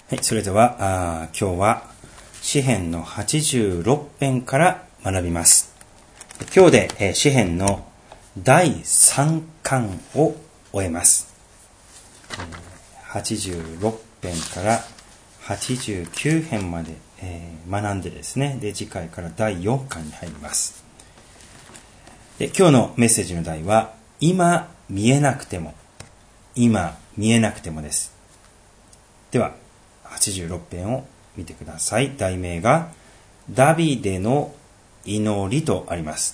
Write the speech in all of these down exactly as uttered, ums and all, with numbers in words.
はい、それではあ今日は詩編のはちじゅうろく編から学びます。今日で、えー、詩編のだいさんかんを終えます。はちじゅうろく編からはちじゅうきゅう編まで、えー、学んでですね、で次回からだいよんかんに入ります。で今日のメッセージの題は今見えなくても今見えなくてもです。でははちじゅうろく編を見てください。題名がダビデの祈りとあります。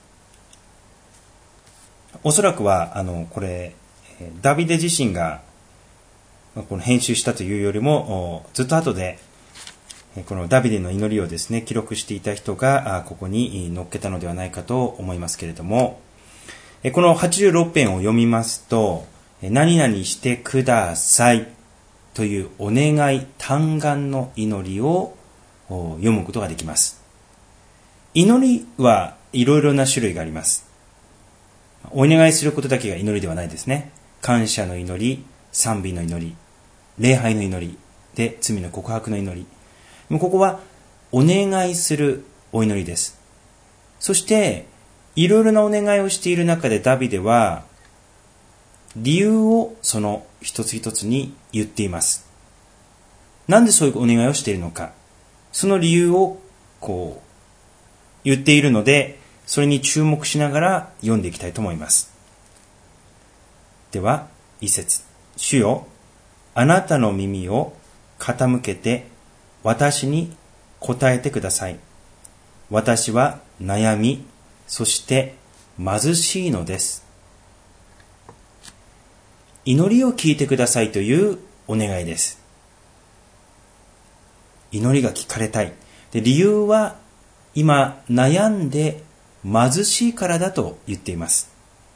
おそらくはあのこれダビデ自身がこの編集したというよりもずっと後でこのダビデの祈りをですね記録していた人がここに載っけたのではないかと思いますけれども、このはちじゅうろく編を読みますと、何々してくださいというお願い嘆願の祈りを読むことができます。祈りはいろいろな種類があります。お願いすることだけが祈りではないですね。感謝の祈り、賛美の祈り、礼拝の祈りで罪の告白の祈り。ここはお願いするお祈りです。そしていろいろなお願いをしている中でダビデは理由をその一つ一つに言っています。なんでそういうお願いをしているのか、その理由をこう言っているので、それに注目しながら読んでいきたいと思います。では一節、主よ、あなたの耳を傾けて私に答えてください。私は悩み、そして貧しいのです。祈りを聞いてくださいというお願いです。祈りが聞かれたい。で、理由は今悩んで貧しいからだと言っています。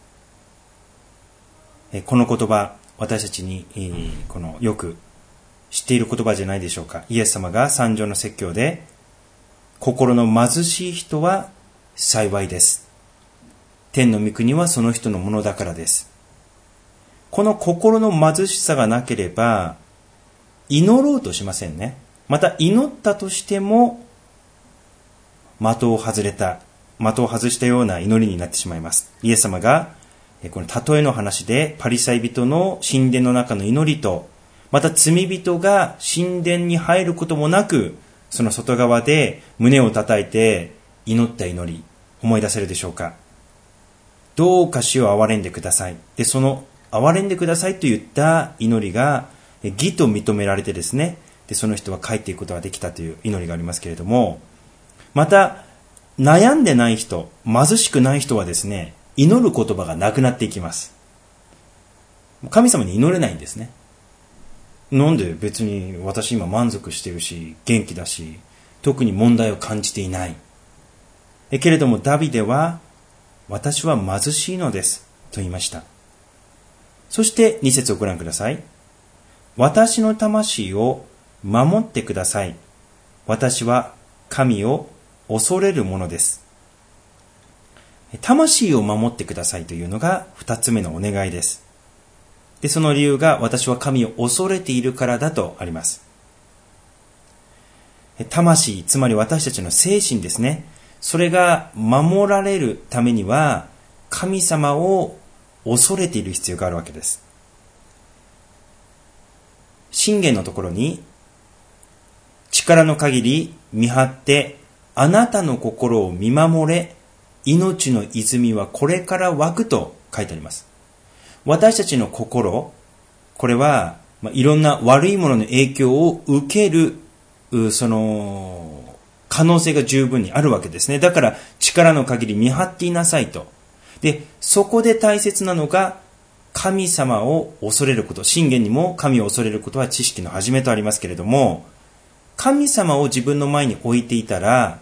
この言葉、私たちにこのよく知っている言葉じゃないでしょうか。イエス様が三条の説教で、心の貧しい人は幸いです。天の御国はその人のものだからです。この心の貧しさがなければ祈ろうとしませんね。また祈ったとしても的を外れた、的を外したような祈りになってしまいます。イエス様がこの例えの話でパリサイ人の神殿の中の祈りと、また罪人が神殿に入ることもなくその外側で胸を叩いて祈った祈り、思い出せるでしょうか。どうか主を憐れんでください。で、その憐れんでくださいと言った祈りが義と認められてですね、でその人は帰っていくことができたという祈りがありますけれども、また悩んでない人、貧しくない人はですね、祈る言葉がなくなっていきます。神様に祈れないんですね。なんで、別に私今満足しているし元気だし特に問題を感じていない。えけれどもダビデは私は貧しいのですと言いました。そしてに節をご覧ください。私の魂を守ってください。私は神を恐れるものです。魂を守ってくださいというのが二つ目のお願いです。で、その理由が私は神を恐れているからだとあります。魂、つまり私たちの精神ですね。それが守られるためには神様を恐れている必要があるわけです。箴言のところに、力の限り見張ってあなたの心を見守れ、命の泉はこれから湧くと書いてあります。私たちの心、これは、まあ、いろんな悪いものの影響を受けるその可能性が十分にあるわけですね。だから力の限り見張っていなさいと。で、そこで大切なのが神様を恐れること。箴言にも神を恐れることは知識の始めとありますけれども、神様を自分の前に置いていたら、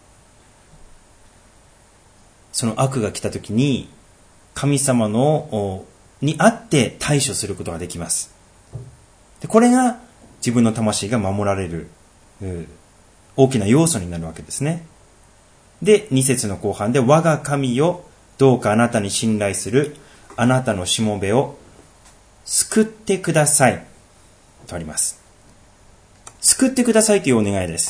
その悪が来た時に神様のにあって対処することができます。で、これが自分の魂が守られる大きな要素になるわけですね。で、に節の後半で、我が神よ、どうかあなたに信頼するあなたのしもべを救ってくださいとあります。 救ってくださいというお願いです。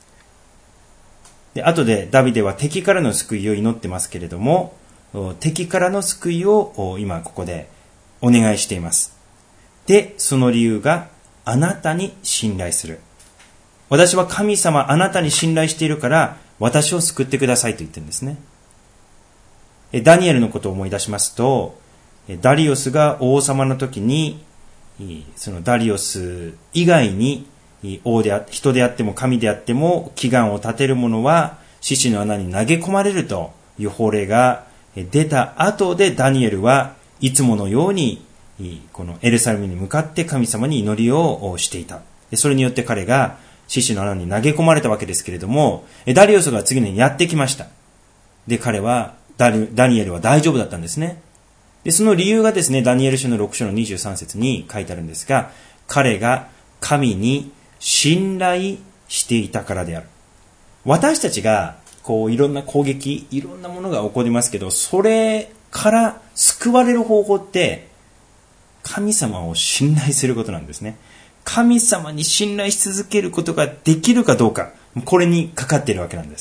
で、後でダビデは敵からの救いを祈ってますけれども、敵からの救いを今ここでお願いしています。で、その理由があなたに信頼する。私は神様あなたに信頼しているから私を救ってくださいと言ってるんですね。ダニエルのことを思い出しますと、ダリオスが王様の時に、そのダリオス以外に王であ人であっても神であっても祈願を立てる者は獅子の穴に投げ込まれるという法令が出た後で、ダニエルはいつものようにこのエルサレムに向かって神様に祈りをしていた。それによって彼が獅子の穴に投げ込まれたわけですけれども、ダリオスが次にやってきました。で、彼はダニ、ダニエルは大丈夫だったんですね。で、その理由がですね、ダニエル書のろく章のにじゅうさん節に書いてあるんですが、彼が神に信頼していたからである。私たちがこういろんな攻撃、いろんなものが起こりますけど、それから救われる方法って神様を信頼することなんですね。神様に信頼し続けることができるかどうか、これにかかっているわけなんです。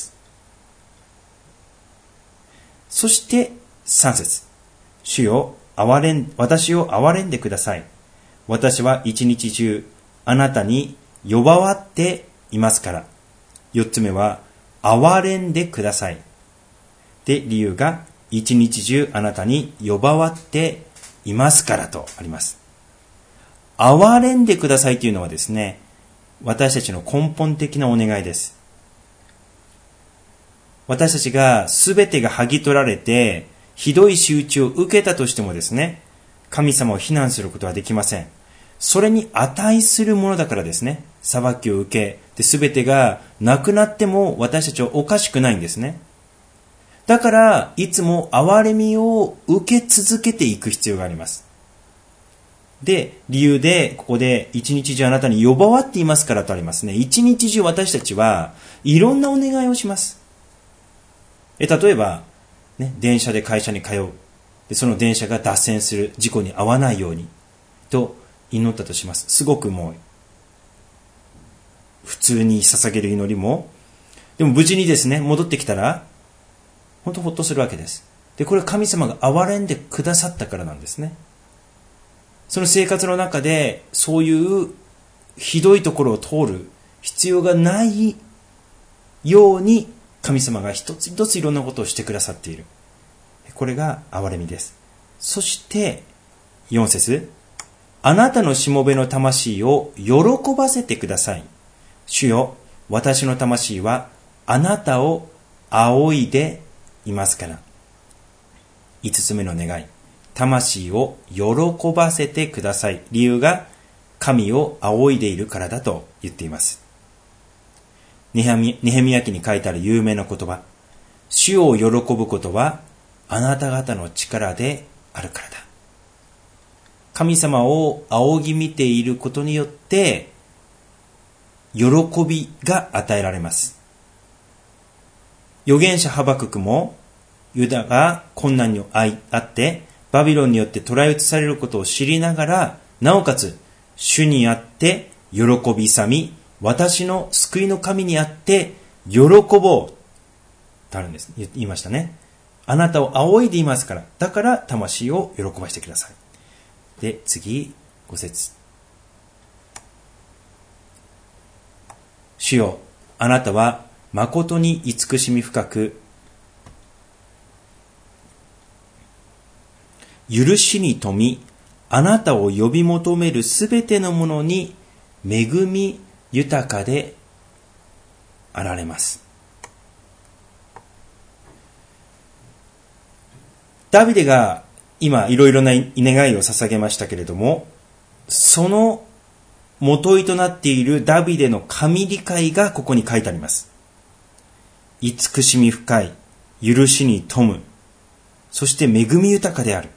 そしてさん節、主よ、憐れん、私を憐れんでください。私は一日中あなたに弱わっていますから。よっつめは、憐れんでください。で、理由が、一日中あなたに弱わっていますからとあります。憐れんでくださいというのはですね、私たちの根本的なお願いです。私たちが全てが剥ぎ取られて、ひどい仕打ちを受けたとしてもですね、神様を非難することはできません。それに値するものだからですね、裁きを受け、で全てがなくなっても私たちはおかしくないんですね。だから、いつも憐れみを受け続けていく必要があります。で、理由で、ここで一日中あなたに弱わっていますからとありますね。一日中私たちはいろんなお願いをします。え例えば、ね、電車で会社に通う。で、その電車が脱線する、事故に遭わないように、と祈ったとします。すごくもう、普通に捧げる祈りも、でも無事にですね、戻ってきたら、本当ほっとするわけです。で、これは神様が憐れんでくださったからなんですね。その生活の中で、そういうひどいところを通る必要がないように、神様が一つ一ついろんなことをしてくださっている。これが憐れみです。そして、よん節、あなたのしもべの魂を喜ばせてください。主よ、私の魂はあなたを仰いでいますから。いつつめの願い。魂を喜ばせてください。理由が神を仰いでいるからだと言っています。ネヘミ、ネヘミヤ記に書いてある有名な言葉。主を喜ぶことはあなた方の力であるからだ。神様を仰ぎ見ていることによって喜びが与えられます。預言者ハバククもユダが困難にあってバビロンによって捕らえ移されることを知りながら、なおかつ主にあって喜び勇み、私の救いの神にあって喜ぼうとあるんです。言いましたね。あなたを仰いでいますから、だから魂を喜ばせてください。で、次、ご節。主よ、あなたは誠に慈しみ深く、許しに富み、あなたを呼び求めるすべてのものに恵み豊かであられます。ダビデが今いろいろな願いを捧げましたけれども、その元井となっているダビデの神理解がここに書いてあります。慈しみ深い、許しに富む、そして恵み豊かである。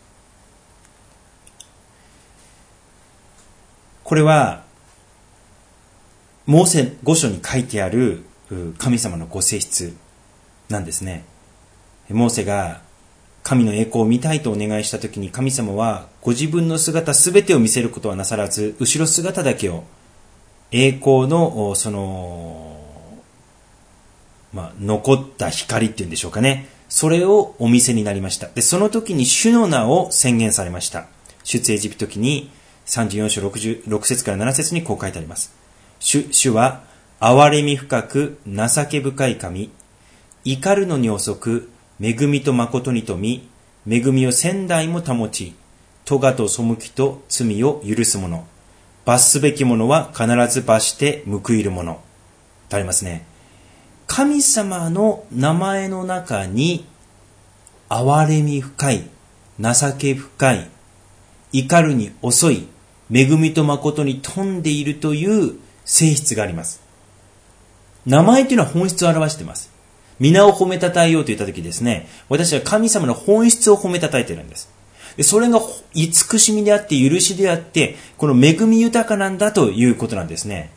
これはモーセ五書に書いてある神様のご性質なんですね。モーセが神の栄光を見たいとお願いしたときに、神様はご自分の姿すべてを見せることはなさらず、後ろ姿だけを栄光の、その、まあ、残った光っていうんでしょうかね。それをお見せになりました。で、その時に主の名を宣言されました。出エジプト記にさんじゅうよん章ろくじゅうろく節からなな節にこう書いてあります。主、主は、憐れみ深く情け深い神、怒るのに遅く、恵みと誠に富み、恵みを千代も保ち、咎と背きと罪を許す者、罰すべき者は必ず罰して報いる者。とありますね。神様の名前の中に、憐れみ深い、情け深い、怒るに遅い、恵みと誠に富んでいるという性質があります。名前というのは本質を表しています。皆を褒めたたえようと言ったときですね、私は神様の本質を褒めたたえているんです。でそれが慈しみであって、許しであって、この恵み豊かなんだということなんですね。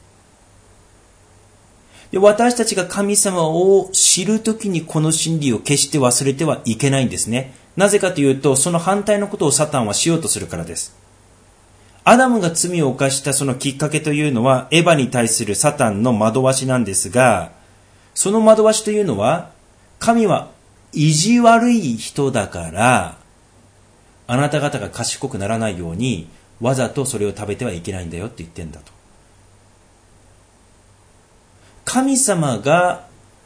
で私たちが神様を知るときにこの真理を決して忘れてはいけないんですね。なぜかというと、その反対のことをサタンはしようとするからです。アダムが罪を犯したそのきっかけというのは、エヴァに対するサタンの惑わしなんですが、その惑わしというのは、神は意地悪い人だから、あなた方が賢くならないように、わざとそれを食べてはいけないんだよって言ってんだと。神様が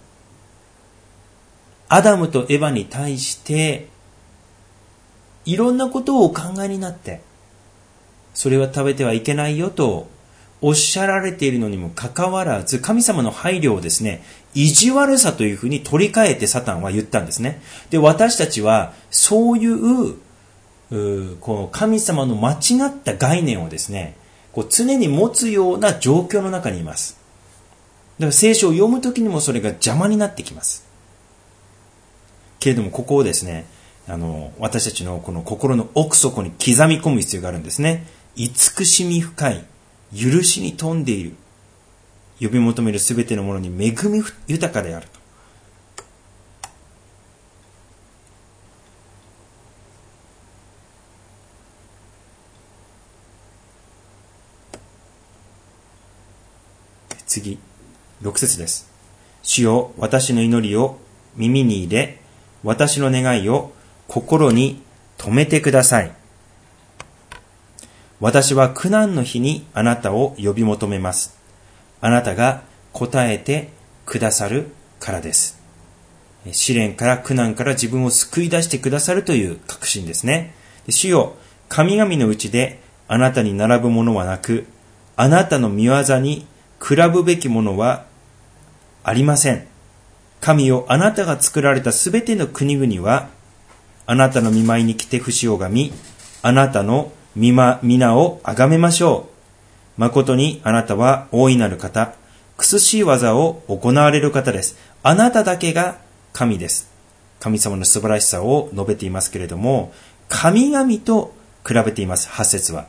アダムとエヴァに対していろんなことをお考えになって、それは食べてはいけないよとおっしゃられているのにもかかわらず、神様の配慮をですね、意地悪さというふうに取り替えてサタンは言ったんですね。で、私たちはそういう、うこの神様の間違った概念をですね、こう常に持つような状況の中にいます。だから聖書を読むときにもそれが邪魔になってきます。けれどもここをですね、あの私たちのこの心の奥底に刻み込む必要があるんですね。慈しみ深い、許しに富んでいる、呼び求めるすべてのものに恵み豊かであると。次、ろく節です。主よ、私の祈りを耳に入れ、私の願いを心に留めてください。私は苦難の日にあなたを呼び求めます。あなたが答えてくださるからです。試練から苦難から自分を救い出してくださるという確信ですね。主よ、神々のうちであなたに並ぶものはなく、あなたの御業に比ぶべきものはありません。神よ、あなたが作られたすべての国々は、あなたの御前に来て節を拝み、あなたの皆を崇めましょう。誠にあなたは大いなる方、苦しい技を行われる方です。あなただけが神です。神様の素晴らしさを述べていますけれども、神々と比べています。はち節は。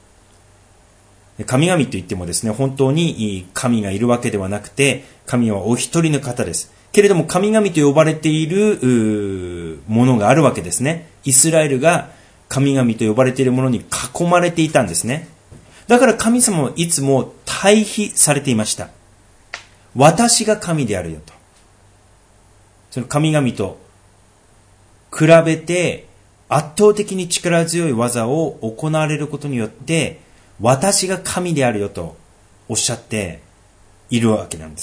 神々といってもですね、本当に神がいるわけではなくて、神はお一人の方です。けれども神々と呼ばれているものがあるわけですね。イスラエルが神々と呼ばれているものに囲まれていたんですね。だから神様はいつも対比されていました。私が神であるよと。その神々と比べて圧倒的に力強い技を行われることによって、私が神であるよとおっしゃっているわけなんです。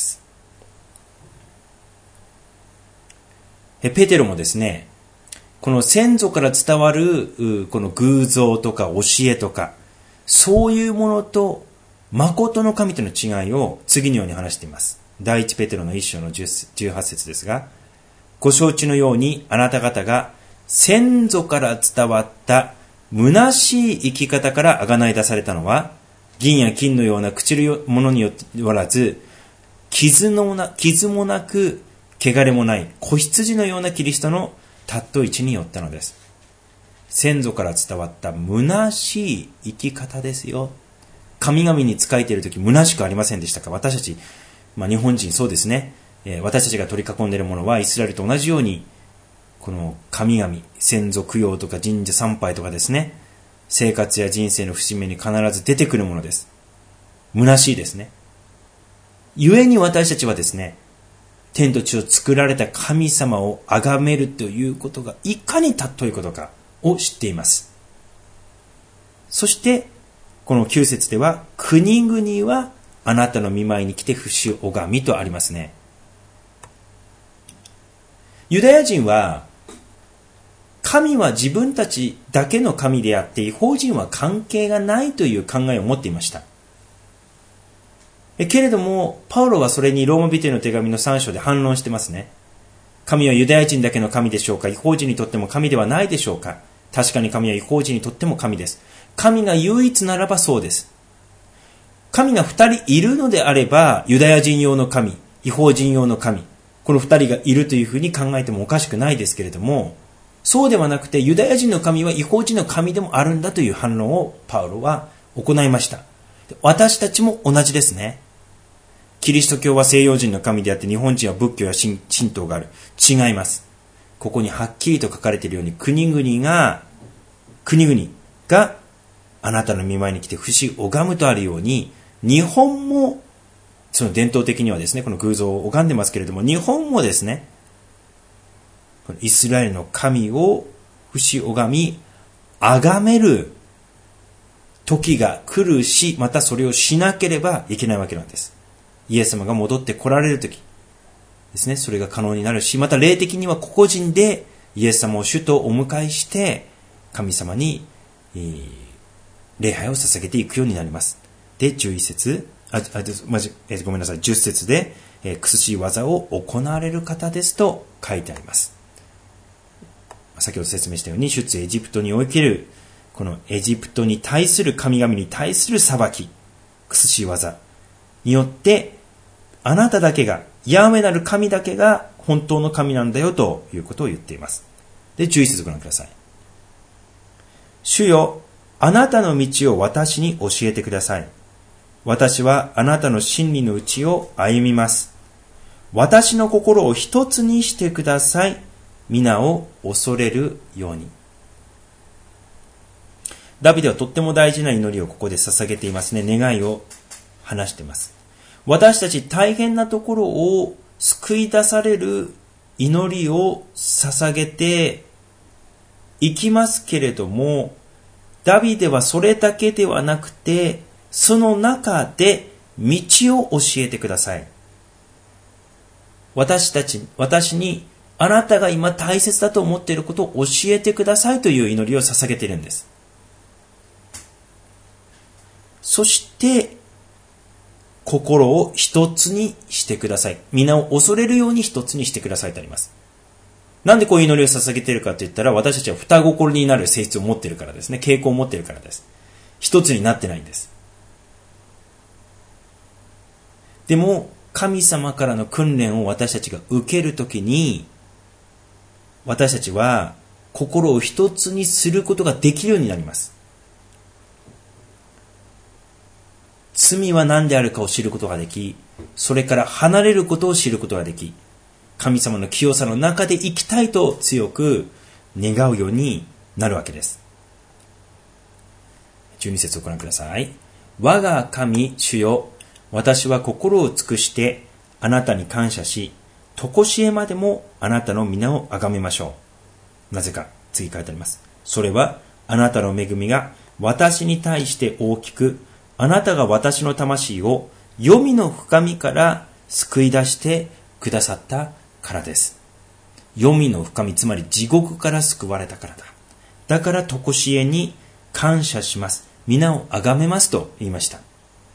ペテロもですね、この先祖から伝わるこの偶像とか教えとか、そういうものと誠の神との違いを次のように話しています。第一ペテロの一章のじゅうはち節ですが、ご承知のようにあなた方が先祖から伝わった虚しい生き方からあがない出されたのは、銀や金のような朽ちるものによらず、傷のな、傷もなく、汚れもない子羊のようなキリストの尊い地によったのです。先祖から伝わった虚しい生き方ですよ。神々に仕えているとき虚しくありませんでしたか？私たち、まあ、日本人そうですね、えー、私たちが取り囲んでいるものはイスラエルと同じように、この神々、先祖供養とか神社参拝とかですね、生活や人生の節目に必ず出てくるものです。虚しいですね。 故に私たちはですね、天と地を作られた神様を崇めるということがいかに尊いことかを知っています。そして、このきゅう節では、国々はあなたの御前に来て不死を拝みとありますね。ユダヤ人は、神は自分たちだけの神であって、異邦人は関係がないという考えを持っていました。けれども、パウロはそれにローマ人への手紙のさん章で反論してますね。神はユダヤ人だけの神でしょうか？異邦人にとっても神ではないでしょうか？確かに神は異邦人にとっても神です。神が唯一ならばそうです。神が二人いるのであれば、ユダヤ人用の神、異邦人用の神、この二人がいるというふうに考えてもおかしくないですけれども、そうではなくてユダヤ人の神は異邦人の神でもあるんだという反論をパウロは行いました。私たちも同じですね。キリスト教は西洋人の神であって日本人は仏教や神道がある。違います。ここにはっきりと書かれているように国々が、国々があなたの御前に来て不死を拝むとあるように、日本も、その伝統的にはですね、この偶像を拝んでますけれども、日本もですね、このイスラエルの神を不死拝み、崇める時が来るし、またそれをしなければいけないわけなんです。イエス様が戻って来られる時ですね、それが可能になるし、また霊的には個々人でイエス様を主とお迎えして、神様に、えー、礼拝を捧げていくようになります。で、じゅういち節、あ、あ、まじ、えー、ごめんなさい、じゅっ節で、えー、苦しい技を行われる方ですと書いてあります。先ほど説明したように、出エジプトにおける、このエジプトに対する神々に対する裁き、苦しい技によって、あなただけが、ヤーウェなる神だけが本当の神なんだよということを言っています。で、じゅういち節ご覧ください。主よ、あなたの道を私に教えてください。私はあなたの真理のうちを歩みます。私の心を一つにしてください。皆を恐れるように。ダビデはとっても大事な祈りをここで捧げていますね。願いを話しています。私たち大変なところを救い出される祈りを捧げていきますけれども、ダビデはそれだけではなくて、その中で道を教えてください。私たち、私にあなたが今大切だと思っていることを教えてくださいという祈りを捧げているんです。そして、心を一つにしてください。皆を恐れるように一つにしてくださいとあります。なんでこういう祈りを捧げているかと言ったら、私たちは双心になる性質を持っているからですね。傾向を持っているからです。一つになってないんです。でも、神様からの訓練を私たちが受けるときに、私たちは心を一つにすることができるようになります。罪は何であるかを知ることができ、それから離れることを知ることができ、神様の清さの中で生きたいと強く願うようになるわけです。じゅうに節をご覧ください。我が神主よ、私は心を尽くしてあなたに感謝し、とこしえまでもあなたの皆をあがめましょう。なぜか次書いてあります。それはあなたの恵みが私に対して大きく、あなたが私の魂を黄泉の深みから救い出してくださったからです。黄泉の深み、つまり地獄から救われたからだ。だからとこしえに感謝します。皆をあがめますと言いました。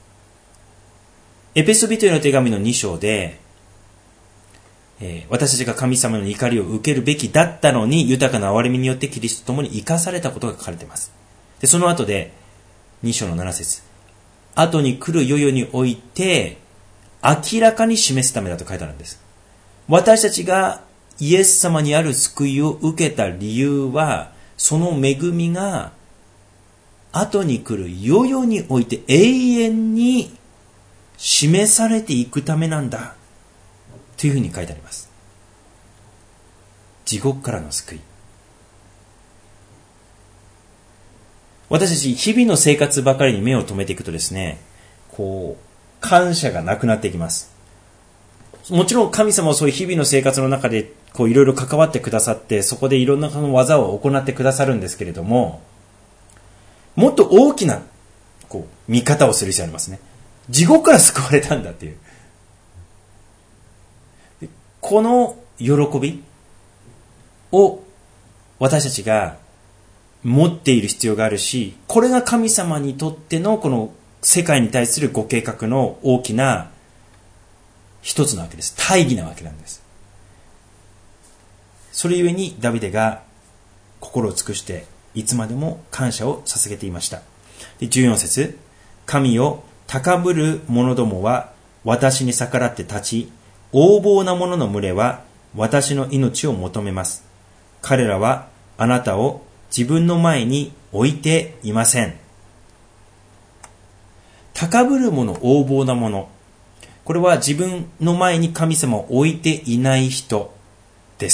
エペソビトへの手紙のに章で、えー、私たちが神様の怒りを受けるべきだったのに、豊かな憐れみによってキリストと共に生かされたことが書かれています。で、その後でに章のなな節、後に来る世々において明らかに示すためだと書いてあるんです。私たちがイエス様にある救いを受けた理由は、その恵みが後に来る世々において永遠に示されていくためなんだというふうに書いてあります。地獄からの救い。私たち日々の生活ばかりに目を留めていくとですね、こう感謝がなくなっていきます。 もちろん神様はそういう日々の生活の中でこういろいろ関わってくださって、そこでいろんな技を行ってくださるんですけれども、もっと大きなこう見方をする必要がありますね。地獄から救われたんだっていう。この喜びを私たちが持っている必要があるし、これが神様にとってのこの世界に対するご計画の大きな一つなわけです。大義なわけなんです。それゆえにダビデが心を尽くしていつまでも感謝を捧げていました。でじゅうよん節、神よ高ぶる者どもは私に逆らって立ち、横暴な者の群れは私の命を求めます。彼らはあなたを自分の前に置いていません。高ぶる者、横暴な者、これは自分の前に神様を置いていない人です。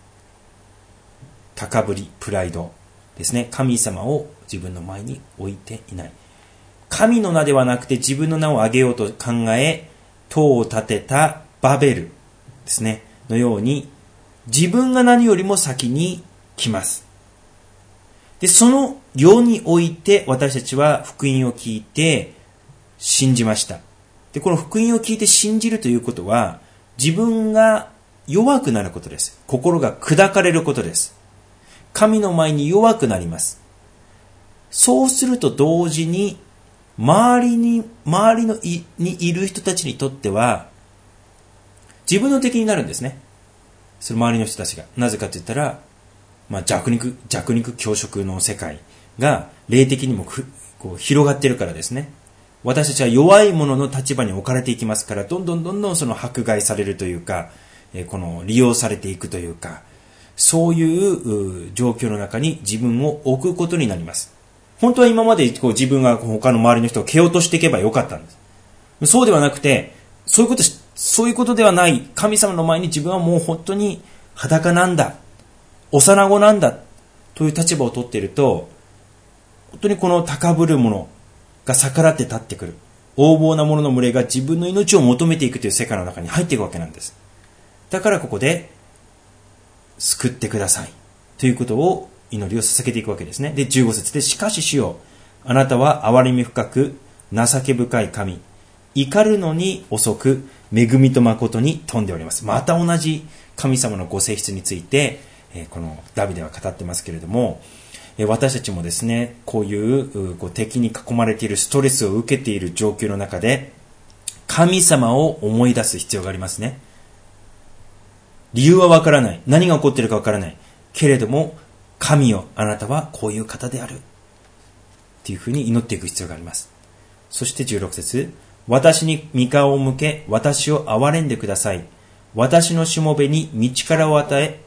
高ぶり、プライドですね。神様を自分の前に置いていない。神の名ではなくて自分の名を挙げようと考え、塔を建てたバベルですね。のように、自分が何よりも先に来ます。で、その世において私たちは福音を聞いて信じました。で、この福音を聞いて信じるということは、自分が弱くなることです。心が砕かれることです。神の前に弱くなります。そうすると同時に、周りに、周りのいにいる人たちにとっては、自分の敵になるんですね。その周りの人たちが。なぜかと言ったら、まあ、弱肉、弱肉強食の世界が霊的にもこう広がっているからですね。私たちは弱い者の立場に置かれていきますから、どんどんどんどんその迫害されるというか、えー、この利用されていくというか、そういう状況の中に自分を置くことになります。本当は今までこう自分が他の周りの人を蹴落としていけばよかったんです。そうではなくて、そういうこと、そういうことではない。神様の前に自分はもう本当に裸なんだ。幼子なんだ。という立場を取っていると、本当にこの高ぶる者が逆らって立ってくる。横暴な者の群れが自分の命を求めていくという世界の中に入っていくわけなんです。だからここで、救ってください。ということを祈りを捧げていくわけですね。で、じゅうご節で、しかし主よ、あなたは憐れみ深く、情け深い神。怒るのに遅く、恵みと誠に富んでおります。また同じ神様のご性質について、このダビデは語ってますけれども、私たちもですね、こういうこう敵に囲まれているストレスを受けている状況の中で、神様を思い出す必要がありますね。理由はわからない。何が起こっているかわからない。けれども、神よ、あなたはこういう方である。というふうに祈っていく必要があります。そしてじゅうろく節、私に御顔を向け、私を憐れんでください。私のしもべに道からを与え、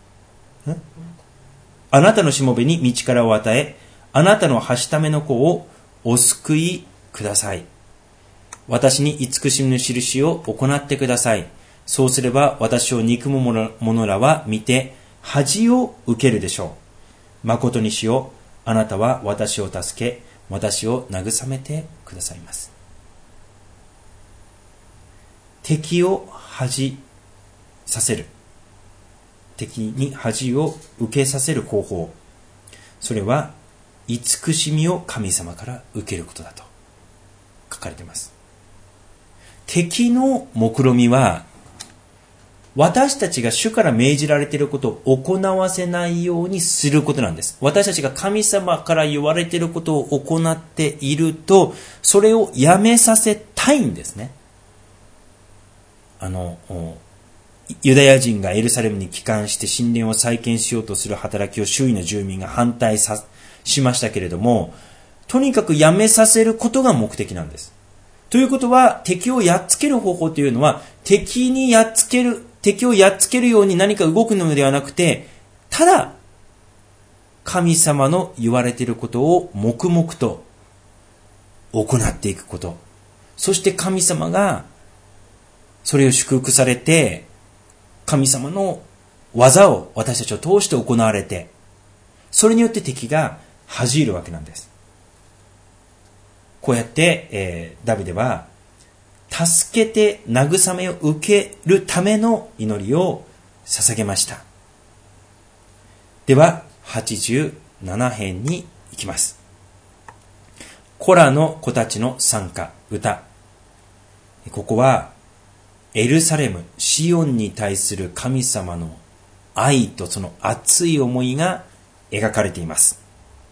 あなたのしもべに道からを与え、あなたのはしための子をお救いください。私に慈しみの印を行ってください。そうすれば私を憎む者らは見て恥を受けるでしょう。誠に主よ、あなたは私を助け、私を慰めてくださいます。敵を恥させる。敵に恥を受けさせる方法。それは、慈しみを神様から受けることだと書かれています。敵の目論みは、私たちが主から命じられていることを行わせないようにすることなんです。私たちが神様から言われていることを行っていると、それをやめさせたいんですね。あの、ユダヤ人がエルサレムに帰還して神殿を再建しようとする働きを周囲の住民が反対さしましたけれども、とにかくやめさせることが目的なんです。ということは、敵をやっつける方法というのは、敵にやっつける、敵をやっつけるように何か動くのではなくて、ただ、神様の言われていることを黙々と行っていくこと。そして神様が、それを祝福されて、神様の技を私たちを通して行われて、それによって敵が恥じるわけなんです。こうやって、えー、ダビデは助けて慰めを受けるための祈りを捧げました。では、はちじゅうなな編に行きます。コラの子たちの賛歌、歌。ここは、エルサレム、シオンに対する神様の愛とその熱い思いが描かれています。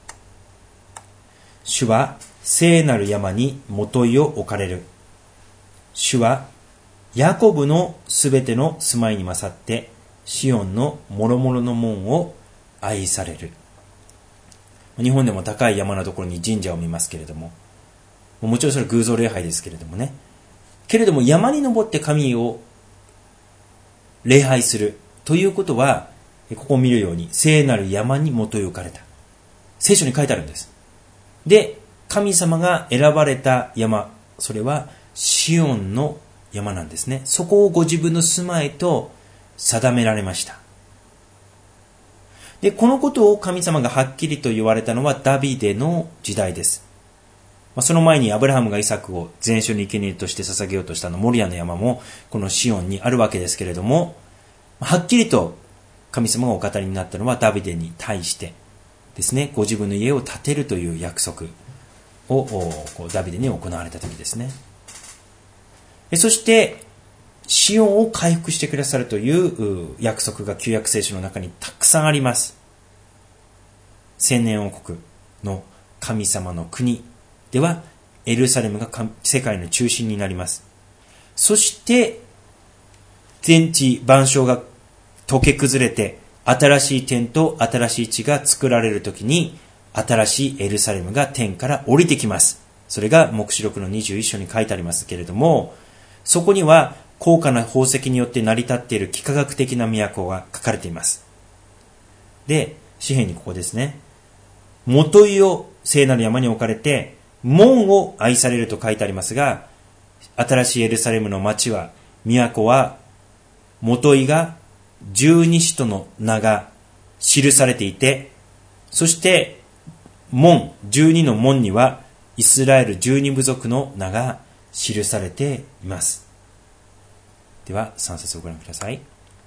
主は聖なる山にもといを置かれる。主はヤコブのすべての住まいに勝ってシオンの諸々の門を愛される。日本でも高い山のところに神社を見ますけれども、もちろんそれ偶像礼拝ですけれどもね。けれども山に登って神を礼拝するということは、ここを見るように聖なる山にもとい置かれた。聖書に書いてあるんです。で、神様が選ばれた山、それはシオンの山なんですね。そこをご自分の住まいと定められました。で、このことを神様がはっきりと言われたのはダビデの時代です。その前にアブラハムがイサクを全焼の生贄として捧げようとしたのモリアの山もこのシオンにあるわけですけれども、はっきりと神様がお語りになったのはダビデに対してですね、ご自分の家を建てるという約束をダビデに行われた時ですね。そしてシオンを回復してくださるという約束が旧約聖書の中にたくさんあります。千年王国の神様の国ではエルサレムが世界の中心になります。そして天地万象が溶け崩れて新しい天と新しい地が作られるときに新しいエルサレムが天から降りてきます。それが黙示録のにじゅういっ章に書いてありますけれども、そこには高価な宝石によって成り立っている幾何学的な都が書かれています。で、詩編にここですね。もといを聖なる山に置かれて門を愛されると書いてありますが、新しいエルサレムの町は、都は、もといが十二使徒の名が記されていて、そして門、十二の門にはイスラエル十二部族の名が記されています。ではさん節をご覧ください。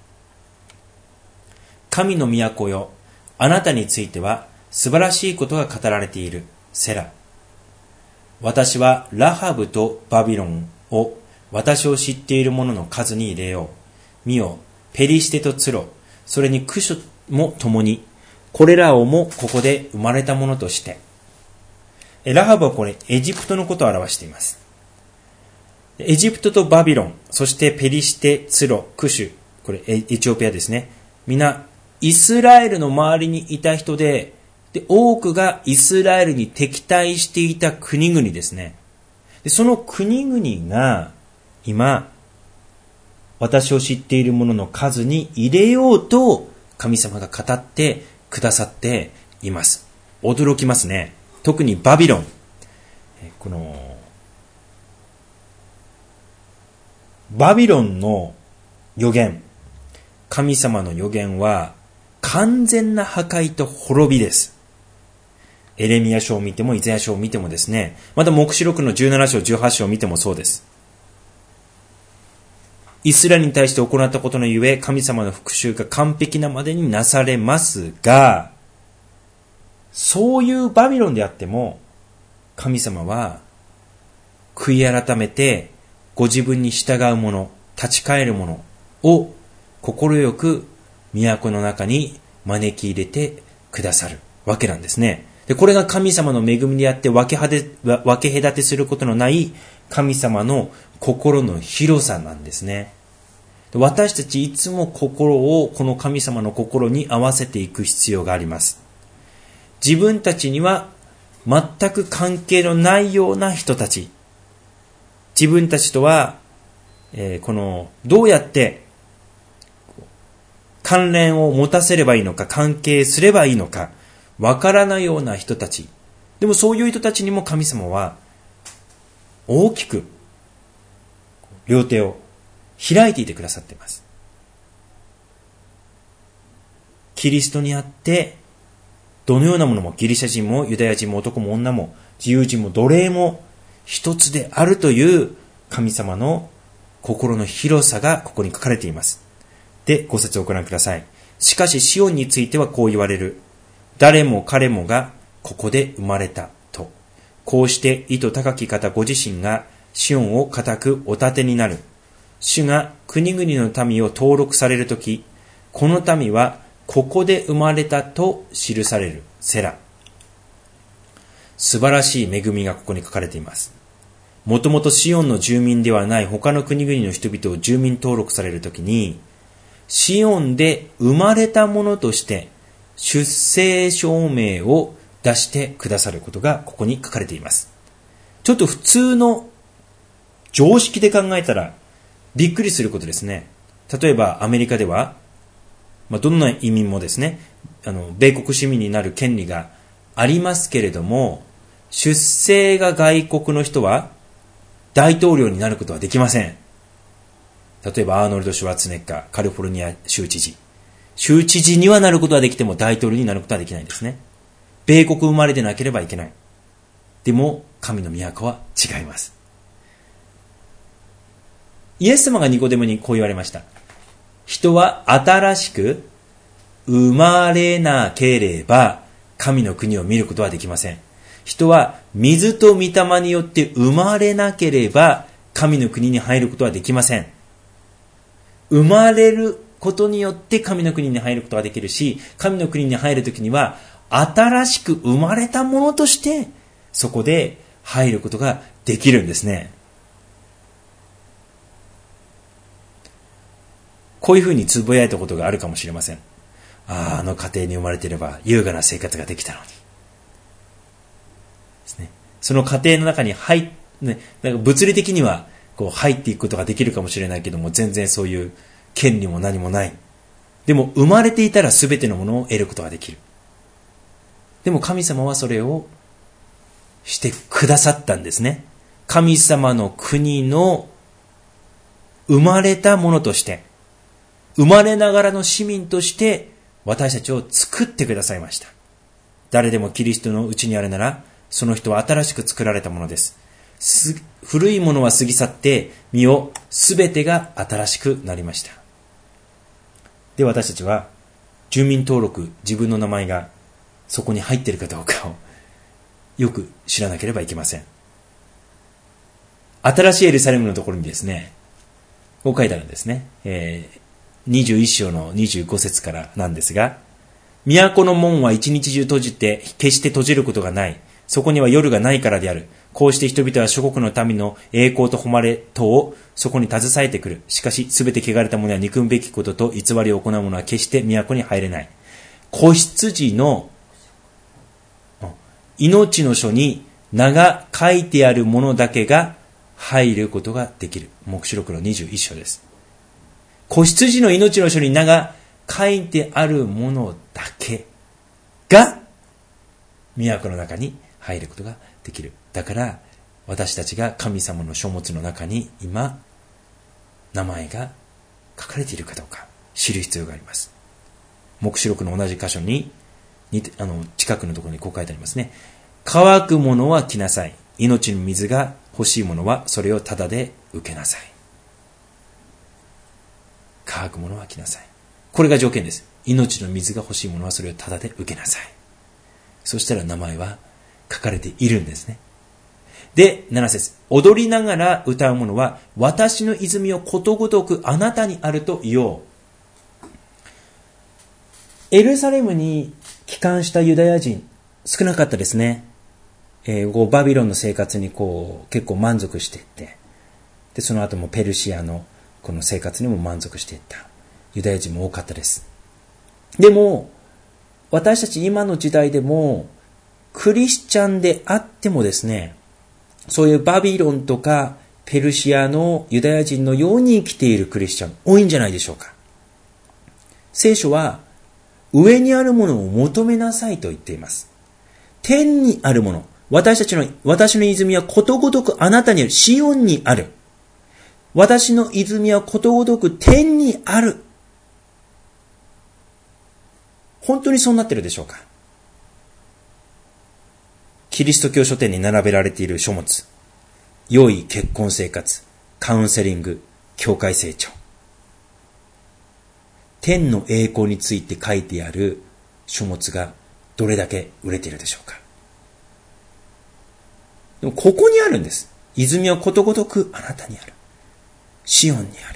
神の都よ、あなたについては素晴らしいことが語られている。セラ。私はラハブとバビロンを私を知っている者の数に入れよう。見よ、ペリシテとツロ、それにクシュも共に、これらをもここで生まれたものとして。ラハブはこれエジプトのことを表しています。エジプトとバビロン、そしてペリシテ、ツロ、クシュ、これエチオピアですね。みんなイスラエルの周りにいた人で、で、多くがイスラエルに敵対していた国々ですね。で、その国々が今、私を知っている者の数に入れようと神様が語ってくださっています。驚きますね。特にバビロン。この、バビロンの予言、神様の予言は完全な破壊と滅びです。エレミヤ書を見てもイザヤ書を見てもですね、また黙示録のじゅうなな章じゅうはち章を見てもそうです。イスラエルに対して行ったことのゆえ、神様の復讐が完璧なまでになされますが、そういうバビロンであっても、神様は悔い改めてご自分に従う者、立ち返る者を心よく都の中に招き入れてくださるわけなんですね。で、これが神様の恵みであって分け隔てすることのない神様の心の広さなんですね。私たちいつも心をこの神様の心に合わせていく必要があります。自分たちには全く関係のないような人たち、自分たちとは、えー、このどうやって関連を持たせればいいのか、関係すればいいのかわからないような人たち、でもそういう人たちにも神様は大きく両手を開いていてくださっています。キリストにあってどのようなものもギリシャ人もユダヤ人も男も女も自由人も奴隷も一つであるという神様の心の広さがここに書かれています。で、ご節をご覧ください。しかしシオンについてはこう言われる。誰も彼もがここで生まれたと。こうして意図高き方ご自身がシオンを固くお立てになる。主が国々の民を登録されるとき、この民はここで生まれたと記される。セラ。素晴らしい恵みがここに書かれています。もともとシオンの住民ではない他の国々の人々を住民登録されるときに、シオンで生まれたものとして出生証明を出してくださることがここに書かれています。ちょっと普通の常識で考えたらびっくりすることですね。例えばアメリカでは、まあ、どんな移民もですね、あの米国市民になる権利がありますけれども、出生が外国の人は大統領になることはできません。例えばアーノルド・シュワルツェネッガー、カリフォルニア州知事。州知事にはなることはできても大統領になることはできないんですね。米国生まれでなければいけない。でも神の都は違います。イエス様がニコデモにこう言われました。人は新しく生まれなければ神の国を見ることはできません。人は水と御霊によって生まれなければ神の国に入ることはできません。生まれることによって神の国に入ることができるし、神の国に入るときには新しく生まれたものとしてそこで入ることができるんですね。こういうふうにつぶやいたことがあるかもしれません。ああ、あの家庭に生まれていれば優雅な生活ができたのに。ですね。その家庭の中に入っ、ね、なんか物理的にはこう入っていくことができるかもしれないけども、全然そういう権利も何もない。でも生まれていたら全てのものを得ることができる。でも神様はそれをしてくださったんですね。神様の国の生まれたものとして、生まれながらの市民として私たちを作ってくださいました。誰でもキリストのうちにあるなら、その人は新しく作られたものです。す古いものは過ぎ去って身をすべてが新しくなりました。で、私たちは住民登録、自分の名前がそこに入っているかどうかをよく知らなければいけません。新しいエルサレムのところにですね、こう書いてあるんですね。えー、にじゅういっ章のにじゅうご節からなんですが、都の門は一日中閉じて決して閉じることがない。そこには夜がないからである。こうして人々は諸国の民の栄光と誉れとをそこに携えてくる。しかし、すべて汚れた者は憎むべきことと偽りを行う者は決して都に入れない。子羊の命の書に名が書いてあるものだけが入ることができる。黙示録のにじゅういっ章です。子羊の命の書に名が書いてあるものだけが都の中に入ることができる。だから私たちが神様の書物の中に今名前が書かれているかどうか知る必要があります。黙示録の同じ箇所にあの近くのところにこう書いてありますね。乾くものは来なさい。命の水が欲しいものはそれをただで受けなさい。乾くものは来なさい。これが条件です。命の水が欲しいものはそれをただで受けなさい。そしたら名前は書かれているんですね。で、なな節。踊りながら歌うものは私の泉をことごとくあなたにあると言おう。エルサレムに帰還したユダヤ人少なかったですね。えー、こうバビロンの生活にこう結構満足していって、でその後もペルシアのこの生活にも満足していったユダヤ人も多かったです。でも私たち今の時代でもクリスチャンであってもですね、そういうバビロンとかペルシアのユダヤ人のように生きているクリスチャン多いんじゃないでしょうか。聖書は上にあるものを求めなさいと言っています。天にあるもの、私たちの私の泉はことごとくあなたにある、シオンにある。私の泉はことごとく天にある。本当にそうなっているでしょうか。キリスト教書店に並べられている書物、良い結婚生活、 カウンセリング、教会成長。天の栄光について書いてある書物がどれだけ売れているでしょうか。でもここにあるんです。泉はことごとくあなたにある。シオンにある。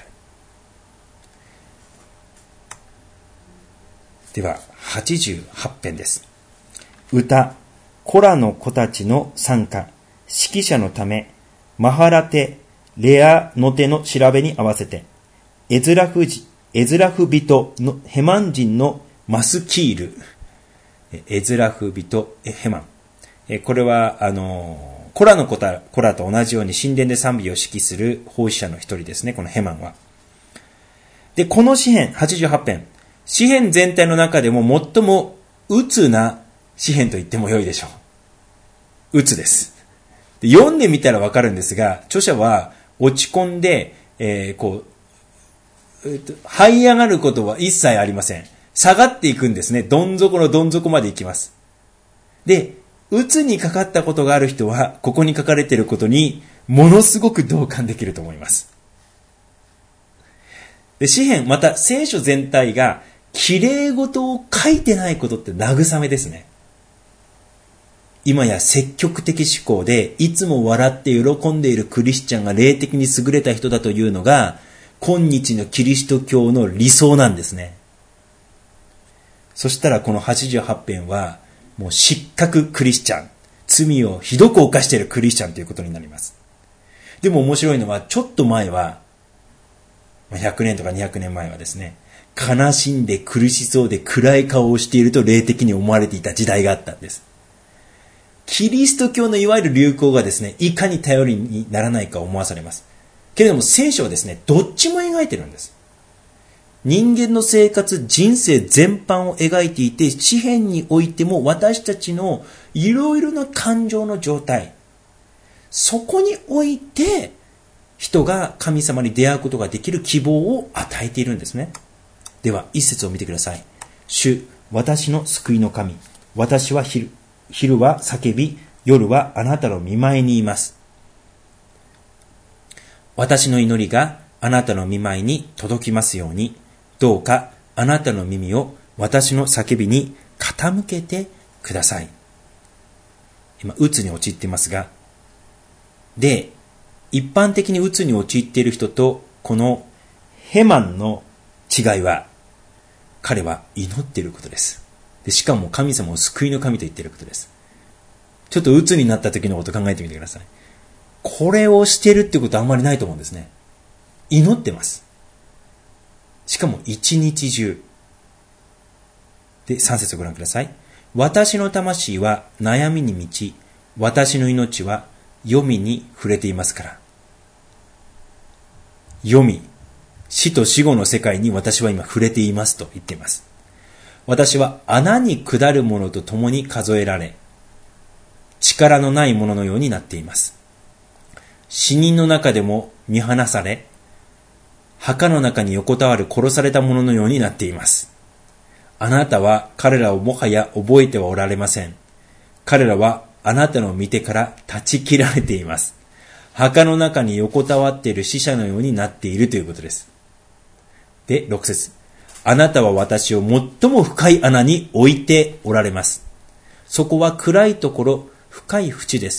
では、はちじゅうはち編です。歌、コラの子たちの賛歌、指揮者のため、マハラテ、レアの手の調べに合わせて、エズラフ人、エズラフ人のヘマン人のマスキール、エズラフ人ヘマン。これは、あの、コラの子た、コラと同じように神殿で賛美を指揮する奉仕者の一人ですね、このヘマンは。で、この詩編、はちじゅうはち編、詩編全体の中でも最も鬱な詩編と言っても良いでしょう。鬱です。で、読んでみたらわかるんですが、著者は落ち込んで、えー、こう、えーと、這い上がることは一切ありません。下がっていくんですね。どん底のどん底まで行きます。で、鬱にかかったことがある人は、ここに書かれていることに、ものすごく同感できると思います。で、詩編、また聖書全体が、綺麗事を書いてないことって慰めですね。今や積極的思考で、いつも笑って喜んでいるクリスチャンが霊的に優れた人だというのが、今日のキリスト教の理想なんですね。そしたらこのはちじゅうはち編は、もう失格クリスチャン、罪をひどく犯しているクリスチャンということになります。でも面白いのは、ちょっと前は、ひゃくねんとかにひゃくねんまえはですね、悲しんで苦しそうで暗い顔をしていると霊的に思われていた時代があったんです。キリスト教のいわゆる流行がですね、いかに頼りにならないか思わされます。けれども聖書はですね、どっちも描いてるんです。人間の生活、人生全般を描いていて、詩編においても私たちのいろいろな感情の状態、そこにおいて人が神様に出会うことができる希望を与えているんですね。では一節を見てください。主、私の救いの神、私は昼、昼は叫び、夜はあなたの御前にいます。私の祈りがあなたの御前に届きますように、どうかあなたの耳を私の叫びに傾けてください。今、鬱に陥っていますが、で、一般的に鬱に陥っている人と、このヘマンの違いは、彼は祈っていることです。で、しかも神様を救いの神と言っていることです。ちょっと鬱になった時のことを考えてみてください。これをしているってことはあんまりないと思うんですね。祈ってます。しかも一日中。で、さん節をご覧ください。私の魂は悩みに満ち、私の命は黄泉に触れていますから。黄泉、死と死後の世界に私は今触れていますと言っています。私は穴に下るものと共に数えられ、力のないもののようになっています。死人の中でも見放され、墓の中に横たわる殺された者のようになっています。あなたは彼らをもはや覚えてはおられません。彼らはあなたの御手から断ち切られています。墓の中に横たわっている死者のようになっているということです。で、ろく節。あなたは私を最も深い穴に置いておられます。そこは暗いところ、深い淵です。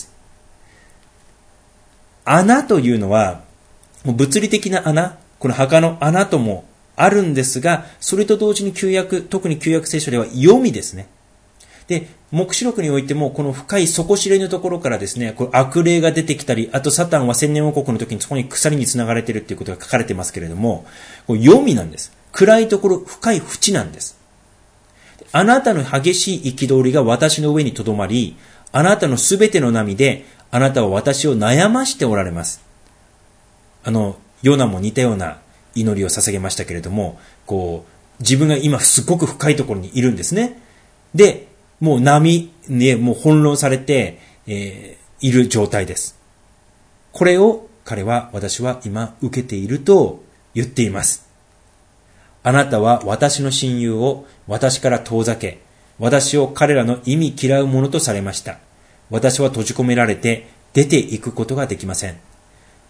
穴というのは、物理的な穴、この墓の穴ともあるんですが、それと同時に旧約、特に旧約聖書では黄泉ですね。で、黙示録においても、この深い底知れぬところからですね、これ悪霊が出てきたり、あとサタンは千年王国の時にそこに鎖に繋がれているということが書かれてますけれども、これ黄泉なんです。暗いところ、深い淵なんです。あなたの激しい憤りが私の上にとどまり、あなたのすべての波で、あなたは私を悩ましておられます。あの、ヨナも似たような祈りを捧げましたけれども、こう、自分が今すごく深いところにいるんですね。で、もう波にもう翻弄されて、えー、いる状態です。これを彼は、私は今受けていると言っています。あなたは私の親友を私から遠ざけ、私を彼らの意味嫌う者とされました。私は閉じ込められて出ていくことができません。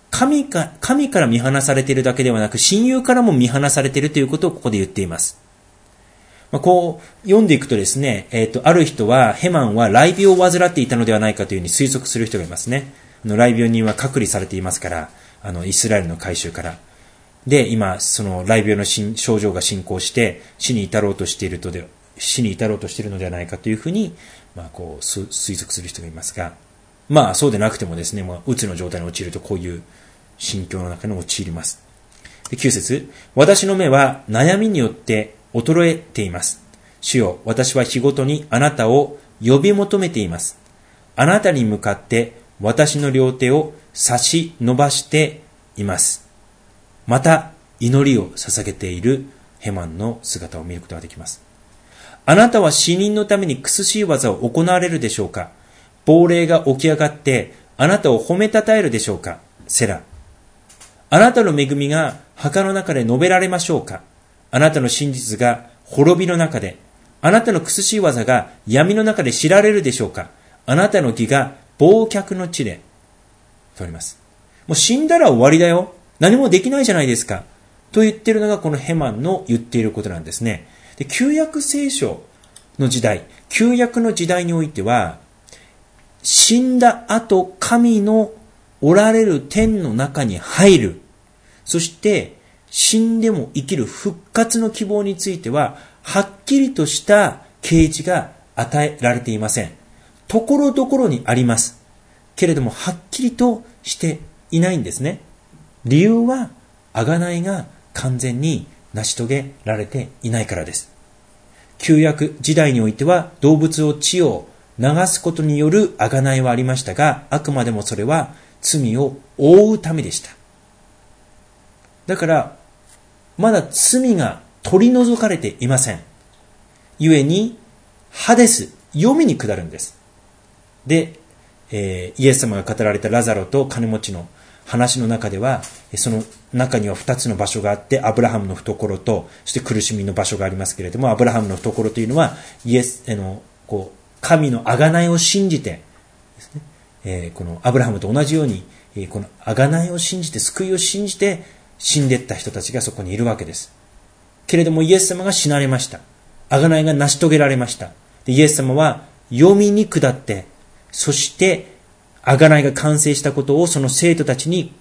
神か、神から見放されているだけではなく、親友からも見放されているということをここで言っています。まあ、こう、読んでいくとですね、えっと、ある人は、ヘマンは雷病を患っていたのではないかというふうに推測する人がいますね。あの雷病人は隔離されていますから、あの、イスラエルの改宗から。で、今、その雷病の症状が進行して、死に至ろうとしているとで、死に至ろうとしているのではないかというふうに、まあ、こう、推測する人がいますが、まあ、そうでなくてもですね、まあ、うつの状態に陥ると、こういう心境の中に陥ります。で、きゅう節、私の目は悩みによって衰えています。主よ、私は日ごとにあなたを呼び求めています。あなたに向かって私の両手を差し伸ばしています。また、祈りを捧げているヘマンの姿を見ることができます。あなたは死人のために苦しい技を行われるでしょうか。亡霊が起き上がってあなたを褒めたたえるでしょうか。セラ。あなたの恵みが墓の中で述べられましょうか。あなたの真実が滅びの中で、あなたの苦しい技が闇の中で知られるでしょうか。あなたの義が忘却の地で。とあります。もう死んだら終わりだよ。何もできないじゃないですか。と言っているのがこのヘマンの言っていることなんですね。で、旧約聖書の時代、旧約の時代においては、死んだ後、神のおられる天の中に入る。そして、死んでも生きる復活の希望については、はっきりとした啓示が与えられていません。ところどころにあります。けれども、はっきりとしていないんですね。理由は、贖いが完全に成し遂げられていないからです。旧約時代においては、動物を血を流すことによる贖いはありましたが、あくまでもそれは罪を覆うためでした。だから、まだ罪が取り除かれていません。故に、ハデス、黄泉に下るんです。で、えー、イエス様が語られたラザロと金持ちの話の中では、その中には二つの場所があって、アブラハムの懐と、そして苦しみの場所がありますけれども、アブラハムの懐というのは、イエス、あの、こう、神の贖いを信じてですね、えー、このアブラハムと同じように、えー、この贖いを信じて、救いを信じて死んでいった人たちがそこにいるわけです。けれどもイエス様が死なれました。贖いが成し遂げられました。でイエス様は黄泉に下って、そして贖いが完成したことをその生徒たちに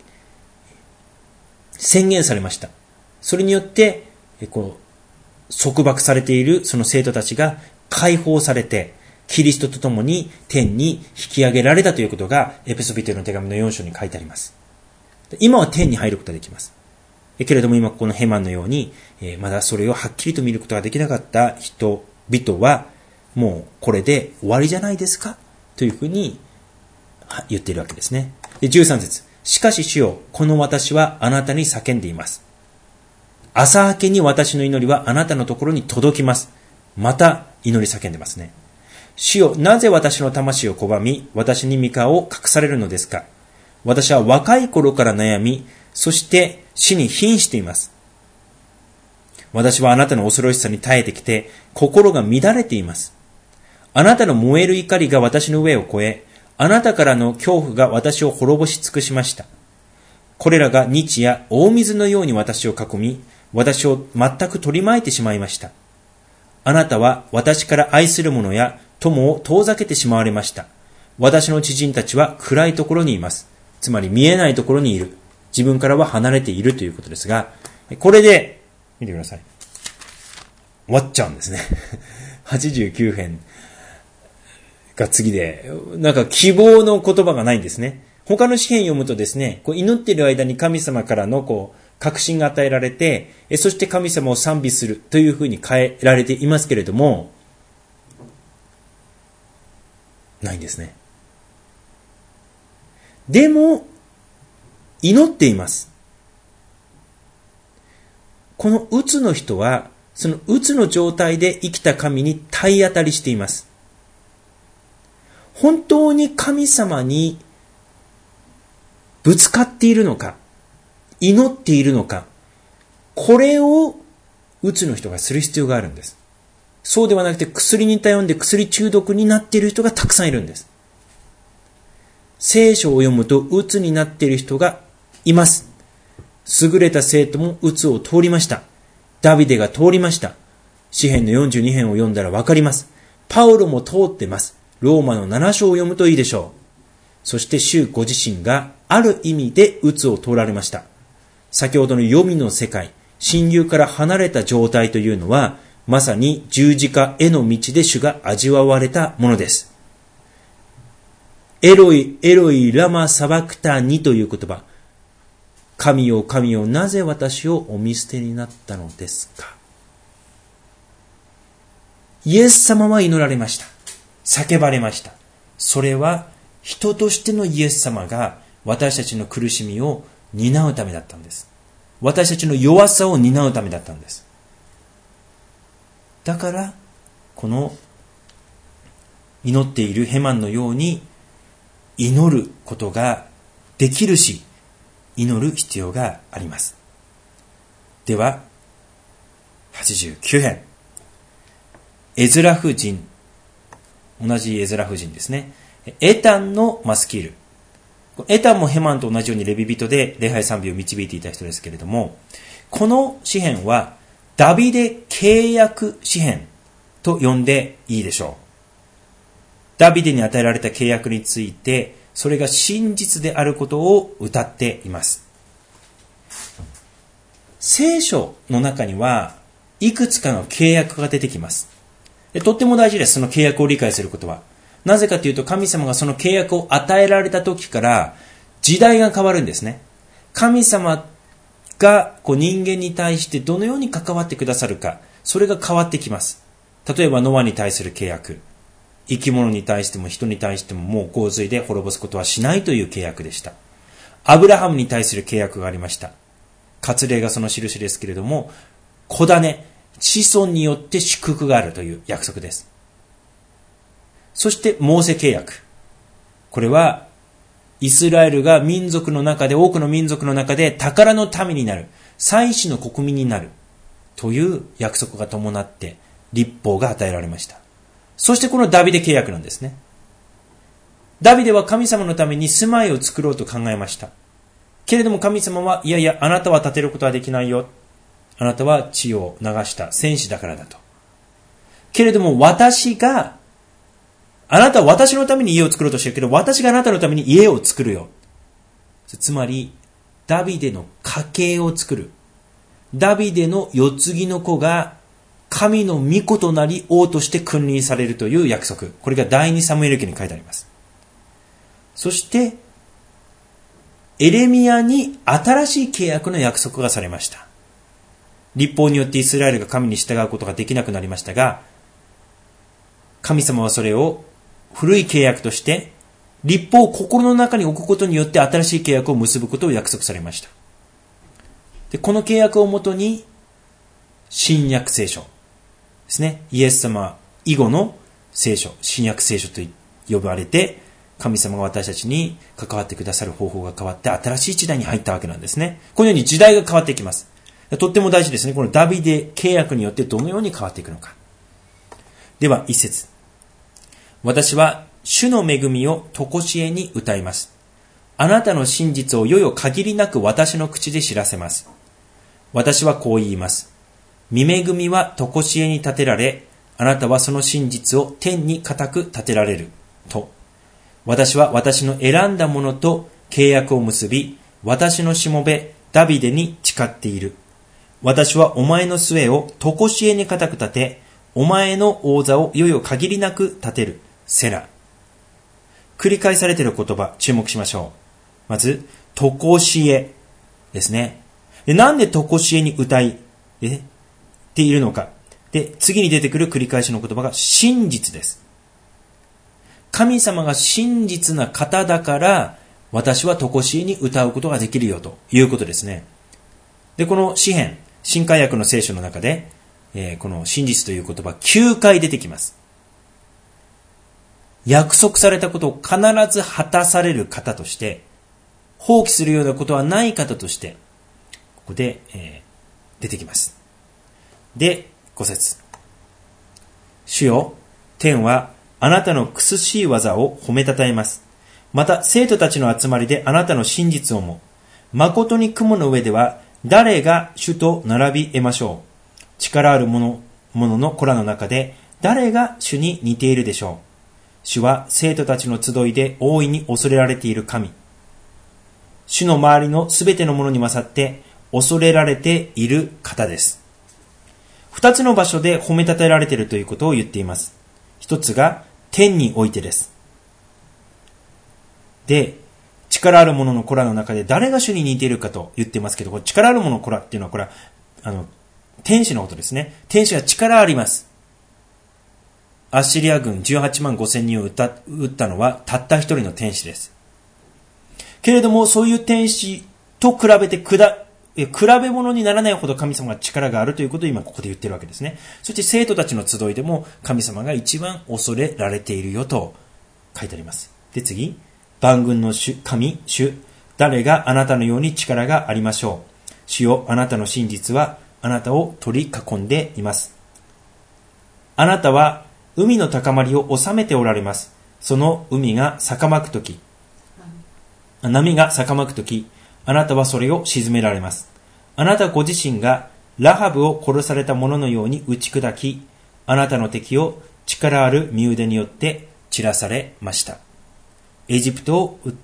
宣言されました。それによって、こう、束縛されているその生徒たちが解放されて、キリストと共に天に引き上げられたということがエペソビトへの手紙のよん章に書いてあります。今は天に入ることができます。けれども今このヘマンのように、まだそれをはっきりと見ることができなかった人々は、もうこれで終わりじゃないですかというふうに言っているわけですね。でじゅうさん節、しかし主よ、この私はあなたに叫んでいます。朝明けに私の祈りはあなたのところに届きます。また祈り叫んでますね。主よ、なぜ私の魂を拒み、私に御顔を隠されるのですか。私は若い頃から悩み、そして死に瀕しています。私はあなたの恐ろしさに耐えてきて、心が乱れています。あなたの燃える怒りが私の上を越え、あなたからの恐怖が私を滅ぼし尽くしました。これらが日夜大水のように私を囲み、私を全く取り巻いてしまいました。あなたは私から愛する者や友を遠ざけてしまわれました。私の知人たちは暗いところにいます。つまり見えないところにいる。自分からは離れているということですが、これで、見てください。終わっちゃうんですね。はちじゅうきゅう編が次で、なんか希望の言葉がないんですね。他の詩篇読むとですね、こう祈っている間に神様からのこう確信が与えられて、そして神様を賛美するというふうに変えられていますけれども、ないんですね。でも、祈っています。このうつの人は、そのうつの状態で生きた神に体当たりしています。本当に神様にぶつかっているのか、祈っているのか、これをうつの人がする必要があるんです。そうではなくて薬に頼んで薬中毒になっている人がたくさんいるんです。聖書を読むとうつになっている人がいます。優れた生徒も鬱を通りました。ダビデが通りました。詩編のよんじゅうに編を読んだらわかります。パウロも通ってます。ローマのなな章を読むといいでしょう。そして主ご自身がある意味で鬱を通られました。先ほどの黄泉の世界、親友から離れた状態というのは、まさに十字架への道で主が味わわれたものです。エロイ、エロイ、ラマ、サバクタニという言葉。神よ、神よ、なぜ私をお見捨てになったのですか。イエス様は祈られました。叫ばれました。それは人としてのイエス様が私たちの苦しみを担うためだったんです。私たちの弱さを担うためだったんです。だからこの祈っているヘマンのように祈ることができるし、祈る必要があります。でははちじゅうきゅう編、エズラ夫人、同じエズラ夫人ですね。エタンのマスキール。エタンもヘマンと同じようにレビ人で礼拝賛美を導いていた人ですけれども、この詩編はダビデ契約詩編と呼んでいいでしょう。ダビデに与えられた契約について、それが真実であることを歌っています。聖書の中にはいくつかの契約が出てきます。でとっても大事です、その契約を理解することは。なぜかというと、神様がその契約を与えられた時から時代が変わるんですね。神様がこう人間に対してどのように関わってくださるか、それが変わってきます。例えばノアに対する契約、生き物に対しても人に対してももう洪水で滅ぼすことはしないという契約でした。アブラハムに対する契約がありました。割礼がその印ですけれども、子種、子孫によって祝福があるという約束です。そしてモーセ契約、これはイスラエルが民族の中で、多くの民族の中で宝の民になる、祭司の国民になるという約束が伴って律法が与えられました。そしてこのダビデ契約なんですね。ダビデは神様のために住まいを作ろうと考えました。けれども神様は、いやいや、あなたは建てることはできないよ。あなたは血を流した戦士だからだと。けれども私が、あなたは私のために家を作ろうとしてるけど、私があなたのために家を作るよ。つまり、ダビデの家系を作る。ダビデの世継ぎの子が神の御子となり王として君臨されるという約束。これが第二サムエル記に書いてあります。そして、エレミヤに新しい契約の約束がされました。律法によってイスラエルが神に従うことができなくなりましたが、神様はそれを古い契約として、律法を心の中に置くことによって新しい契約を結ぶことを約束されました。で、この契約をもとに、新約聖書ですね。イエス様以後の聖書、新約聖書と呼ばれて、神様が私たちに関わってくださる方法が変わって新しい時代に入ったわけなんですね。このように時代が変わっていきます。とっても大事ですね。このダビデ契約によってどのように変わっていくのか。では一節。私は主の恵みを常しえに歌います。あなたの真実をよよ限りなく私の口で知らせます。私はこう言います。御恵みは常しえに立てられ、あなたはその真実を天に固く立てられる。と。私は私の選んだものと契約を結び、私のしもべダビデに誓っている。私はお前の末を常しえに固く立て、お前の王座をよよ限りなく立てる。セラ。繰り返されている言葉、注目しましょう。まず、常しえですね。で、なんで常しえに歌い、えっているのか。で、次に出てくる繰り返しの言葉が真実です。神様が真実な方だから、私は常しえに歌うことができるよということですね。で、この詩編、新海訳の聖書の中で、えー、この真実という言葉きゅうかい出てきます。約束されたことを必ず果たされる方として、放棄するようなことはない方として、ここで、えー、出てきます。で、ご節。主よ、天はあなたの苦しい技を褒めたたえます。また生徒たちの集まりであなたの真実をも、 誠に雲の上では誰が主と並び得ましょう。力ある者、者の子らの中で誰が主に似ているでしょう。主は生徒たちの集いで大いに恐れられている神。主の周りのすべてのものに勝って恐れられている方です。二つの場所で褒めたたえられているということを言っています。一つが天においてです。で、力ある者の子らの中で誰が主に似ているかと言っていますけど、これ力ある者の子らっていうのはこれはあの天使のことですね。天使は力あります。アッシリア軍じゅうはちまんごせんにんを撃った、撃ったのはたった一人の天使です。けれどもそういう天使と比べてくだ比べ物にならないほど神様が力があるということを今ここで言ってるわけですね。そして生徒たちの集いでも神様が一番恐れられているよと書いてあります。で次、万軍の主、神、主、誰があなたのように力がありましょう。主よ、あなたの真実はあなたを取り囲んでいます。あなたは海の高まりを治めておられます。その海が逆まくとき、波が逆まくとき、あなたはそれを沈められます。あなたご自身がラハブを殺されたもののように打ち砕き、あなたの敵を力ある身腕によって散らされました。エジプトを撃って、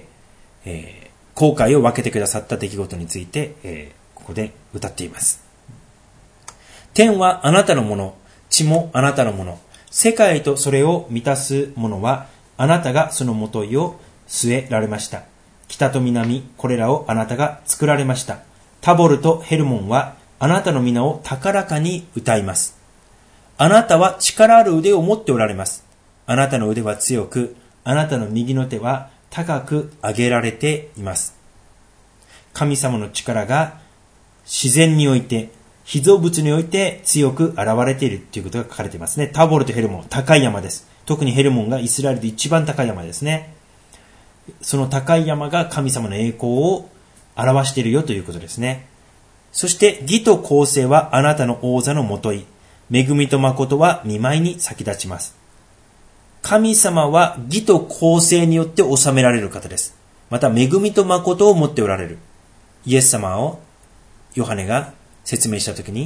えー、航海を分けてくださった出来事について、えー、ここで歌っています。天はあなたのもの、地もあなたのもの、世界とそれを満たすものはあなたがそのもといを据えられました。北と南、これらをあなたが作られました。タボルとヘルモンはあなたの皆を高らかに歌います。あなたは力ある腕を持っておられます。あなたの腕は強く、あなたの右の手は高く上げられています。神様の力が自然において、被造物において強く現れているということが書かれていますね。タボルとヘルモン、高い山です。特にヘルモンがイスラエルで一番高い山ですね。その高い山が神様の栄光を表しているよということですね。そして義と公正はあなたの王座のもとい、恵みと誠は見舞いに先立ちます。神様は義と公正によって治められる方です。また恵みと誠を持っておられる。イエス様をヨハネが説明したときに、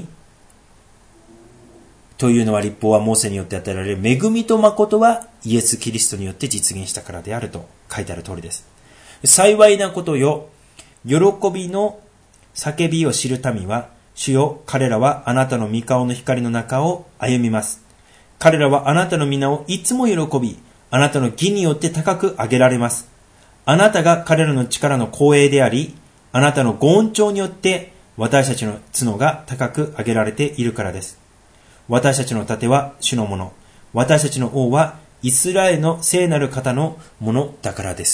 というのは律法はモーセによって与えられる恵みと誠はイエス・キリストによって実現したからであると書いてある通りです。幸いなことよ、喜びの叫びを知る民は、主よ、彼らはあなたの御顔の光の中を歩みます。彼らはあなたの皆をいつも喜び、あなたの義によって高く上げられます。あなたが彼らの力の光栄であり、あなたのご恩寵によって私たちの角が高く上げられているからです。私たちの盾は主のもの、私たちの王はイスラエルの聖なる方のものだからです。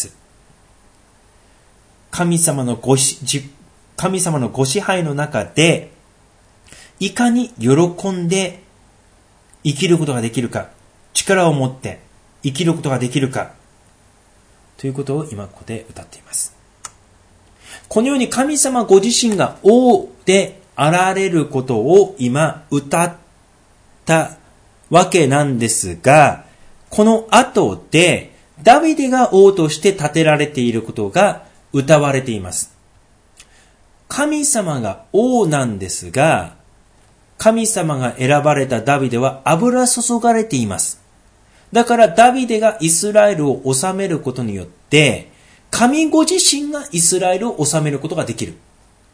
神様のごし、神様のご支配の中で、いかに喜んで生きることができるか、力を持って生きることができるか、ということを今ここで歌っています。このように神様ご自身が王であられることを今歌ったわけなんですが、この後でダビデが王として立てられていることが歌われています。神様が王なんですが、神様が選ばれたダビデは油注がれています。だからダビデがイスラエルを治めることによって、神ご自身がイスラエルを治めることができる。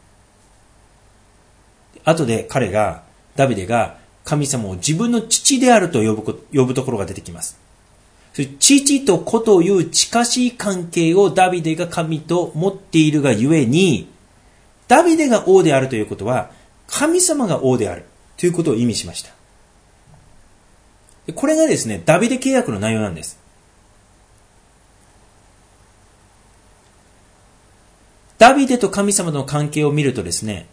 後で彼が、ダビデが神様を自分の父であると呼ぶ、呼ぶところが出てきます。父と子という近しい関係をダビデが神と持っているがゆえに、ダビデが王であるということは、神様が王であるということを意味しました。これがですね、ダビデ契約の内容なんです。ダビデと神様の関係を見るとですね、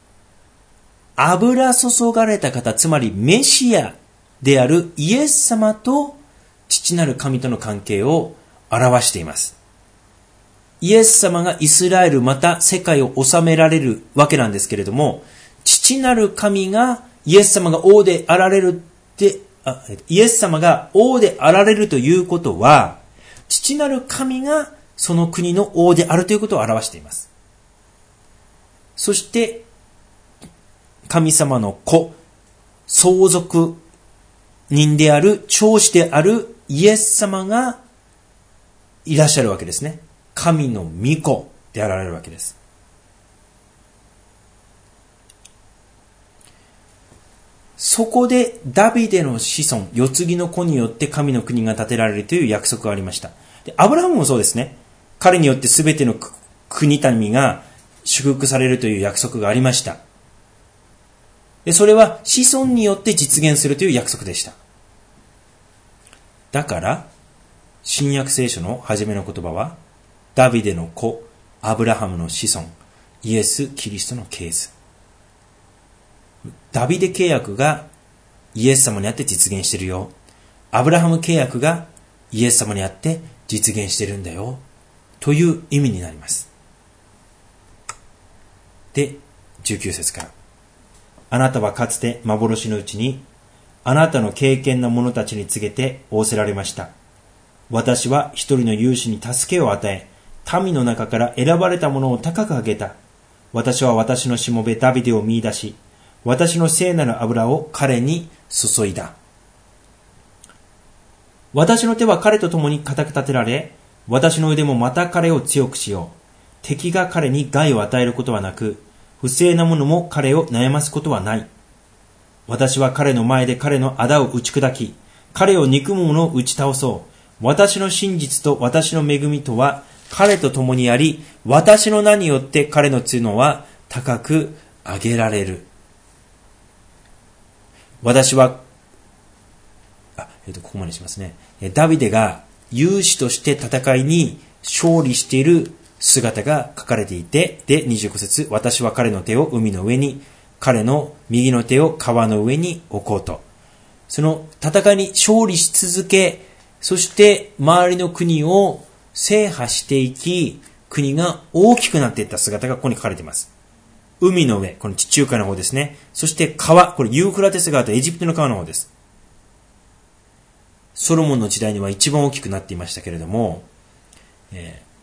油注がれた方、つまりメシアであるイエス様と父なる神との関係を表しています。イエス様がイスラエルまた世界を治められるわけなんですけれども、父なる神がイエス様が王であられるってあイエス様が王であられるということは、父なる神がその国の王であるということを表しています。 そして神様の子、相続人である、長子であるイエス様がいらっしゃるわけですね。神の御子であられるわけです。そこでダビデの子孫、世継ぎの子によって神の国が建てられるという約束がありました。で、アブラハムもそうですね。彼によって全ての国民が祝福されるという約束がありました。で、それは子孫によって実現するという約束でした。だから、新約聖書の初めの言葉は、ダビデの子、アブラハムの子孫、イエス・キリストの系図。ダビデ契約がイエス様にあって実現しているよ。アブラハム契約がイエス様にあって実現しているんだよ。という意味になります。で、じゅうきゅう節から。あなたはかつて幻のうちに、あなたの敬虔な者たちに告げて仰せられました。私は一人の勇士に助けを与え、民の中から選ばれた者を高く上げた。私は私のしもべダビデを見出し、私の聖なる油を彼に注いだ。私の手は彼と共に固く立てられ、私の腕もまた彼を強くしよう。敵が彼に害を与えることはなく、不正な者も彼を悩ますことはない。私は彼の前で彼の仇を打ち砕き、彼を憎む者を打ち倒そう。私の真実と私の恵みとは彼と共にあり、私の名によって彼の角は高く上げられる。私は、あ、えっと、ここまでしますね。ダビデが勇士として戦いに勝利している姿が書かれていて、で、にじゅうご節、私は彼の手を海の上に、彼の右の手を川の上に置こうと。その戦いに勝利し続け、そして周りの国を制覇していき、国が大きくなっていった姿がここに書かれています。海の上、この地中海の方ですね。そして川、これユーフラテス川とエジプトの川の方です。ソロモンの時代には一番大きくなっていましたけれども、えー、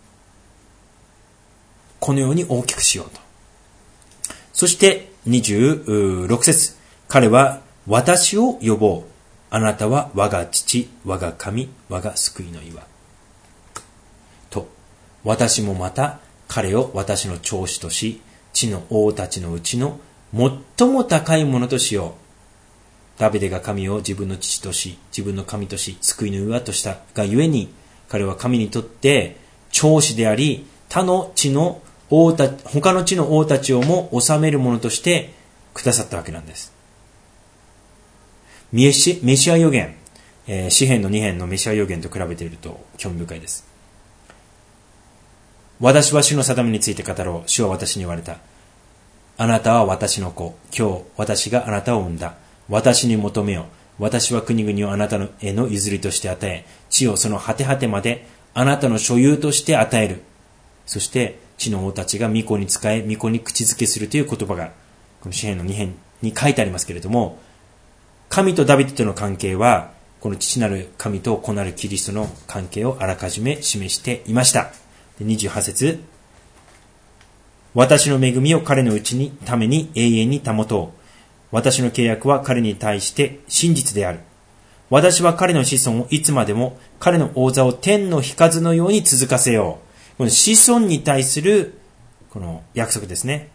このように大きくしようと。そしてにじゅうろく節、彼は私を呼ぼう。あなたは我が父、我が神、我が救いの岩。と、私もまた彼を私の長子とし、地の王たちのうちの最も高いものとしよう。ダビデが神を自分の父とし、自分の神とし、救いの岩としたがゆえに、彼は神にとって長子であり、他の地の王た他の地の王たちをも治めるものとしてくださったわけなんです。メシ、メシア予言、えー、詩編のに編のメシア予言と比べていると興味深いです。私は主の定めについて語ろう。主は私に言われた。あなたは私の子。今日私があなたを産んだ。私に求めよ。私は国々をあなたへの譲りとして与え、地をその果て果てまであなたの所有として与える。そして地の王たちが御子に仕え、御子に口づけするという言葉がこの詩編のに編に書いてありますけれども、神とダビデとの関係はこの父なる神と子なるキリストの関係をあらかじめ示していました。にじゅうはち節、私の恵みを彼のうちにために永遠に保とう。私の契約は彼に対して真実である。私は彼の子孫をいつまでも彼の王座を天の日数のように続かせよう。この子孫に対するこの約束ですね。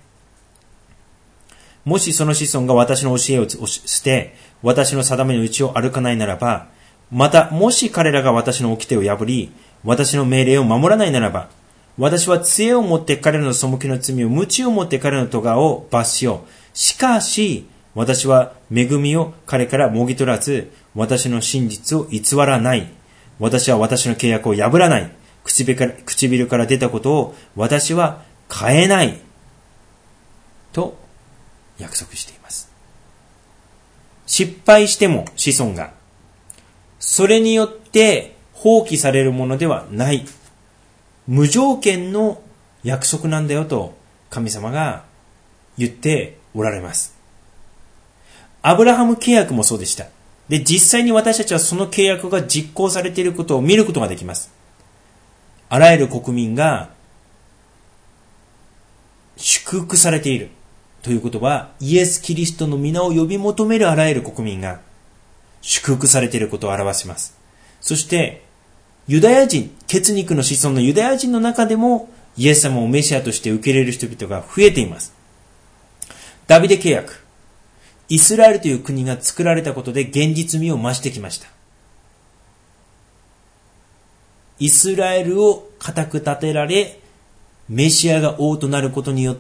もしその子孫が私の教えを捨て、私の定めのうちを歩かないならば、またもし彼らが私の掟を破り、私の命令を守らないならば、私は杖を持って彼らの背きの罪を、鞭を持って彼らの咎を罰しよう。しかし、私は恵みを彼からもぎ取らず、私の真実を偽らない。私は私の契約を破らない。唇から、唇から出たことを私は変えない。と約束しています。失敗しても子孫が、それによって放棄されるものではない。無条件の約束なんだよと神様が言っておられます。アブラハム契約もそうでした。で、実際に私たちはその契約が実行されていることを見ることができます。あらゆる国民が祝福されているということは、イエス・キリストの皆を呼び求めるあらゆる国民が祝福されていることを表します。そして、ユダヤ人、血肉の子孫のユダヤ人の中でも、イエス様をメシアとして受け入れる人々が増えています。ダビデ契約。イスラエルという国が作られたことで現実味を増してきました。イスラエルを固く立てられ、メシアが王となることによって、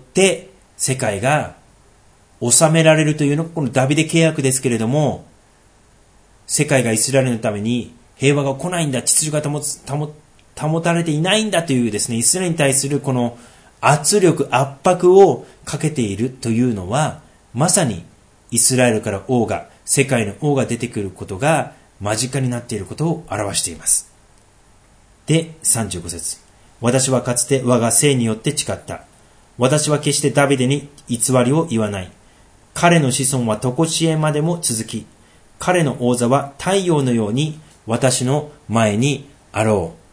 世界が治められるというのがこのダビデ契約ですけれども、世界がイスラエルのために平和が来ないんだ、秩序が保つ、保、保たれていないんだというですね、イスラエルに対するこの圧力、圧迫をかけているというのは、まさにイスラエルから王が、世界の王が出てくることが間近になっていることを表しています。で、さんじゅうご節。私はかつて我が姓によって誓った。私は決してダビデに偽りを言わない。彼の子孫は常しえまでも続き、彼の王座は太陽のように私の前にあろう。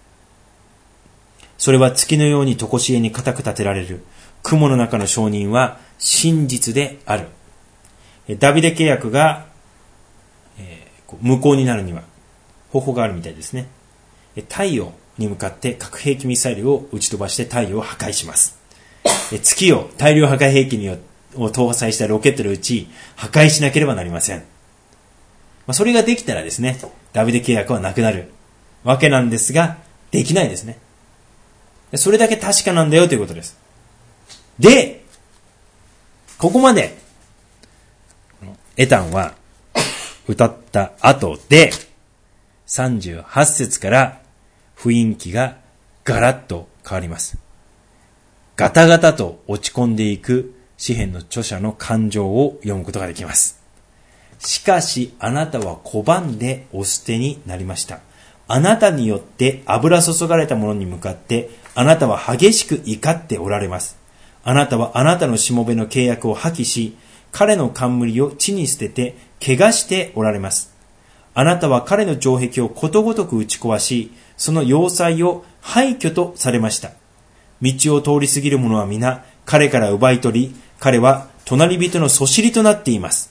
それは月のように常しえに固く立てられる。雲の中の証人は真実である。ダビデ契約が、えー、無効になるには方法があるみたいですね。太陽に向かって核兵器ミサイルを撃ち飛ばして太陽を破壊します。月を大量破壊兵器によを搭載したロケットで撃ち破壊しなければなりません。それができたらですね、ダビデ契約はなくなるわけなんですが、できないですね。それだけ確かなんだよということです。で、ここまでエタンは歌った後でさんじゅうはち節から雰囲気がガラッと変わります。ガタガタと落ち込んでいく詩編の著者の感情を読むことができます。しかしあなたは拒んでお捨てになりました。あなたによって油注がれたものに向かってあなたは激しく怒っておられます。あなたはあなたのしもべの契約を破棄し、彼の冠を地に捨てて怪我しておられます。あなたは彼の城壁をことごとく打ち壊し、その要塞を廃墟とされました。道を通り過ぎる者は皆彼から奪い取り、彼は隣人のそしりとなっています。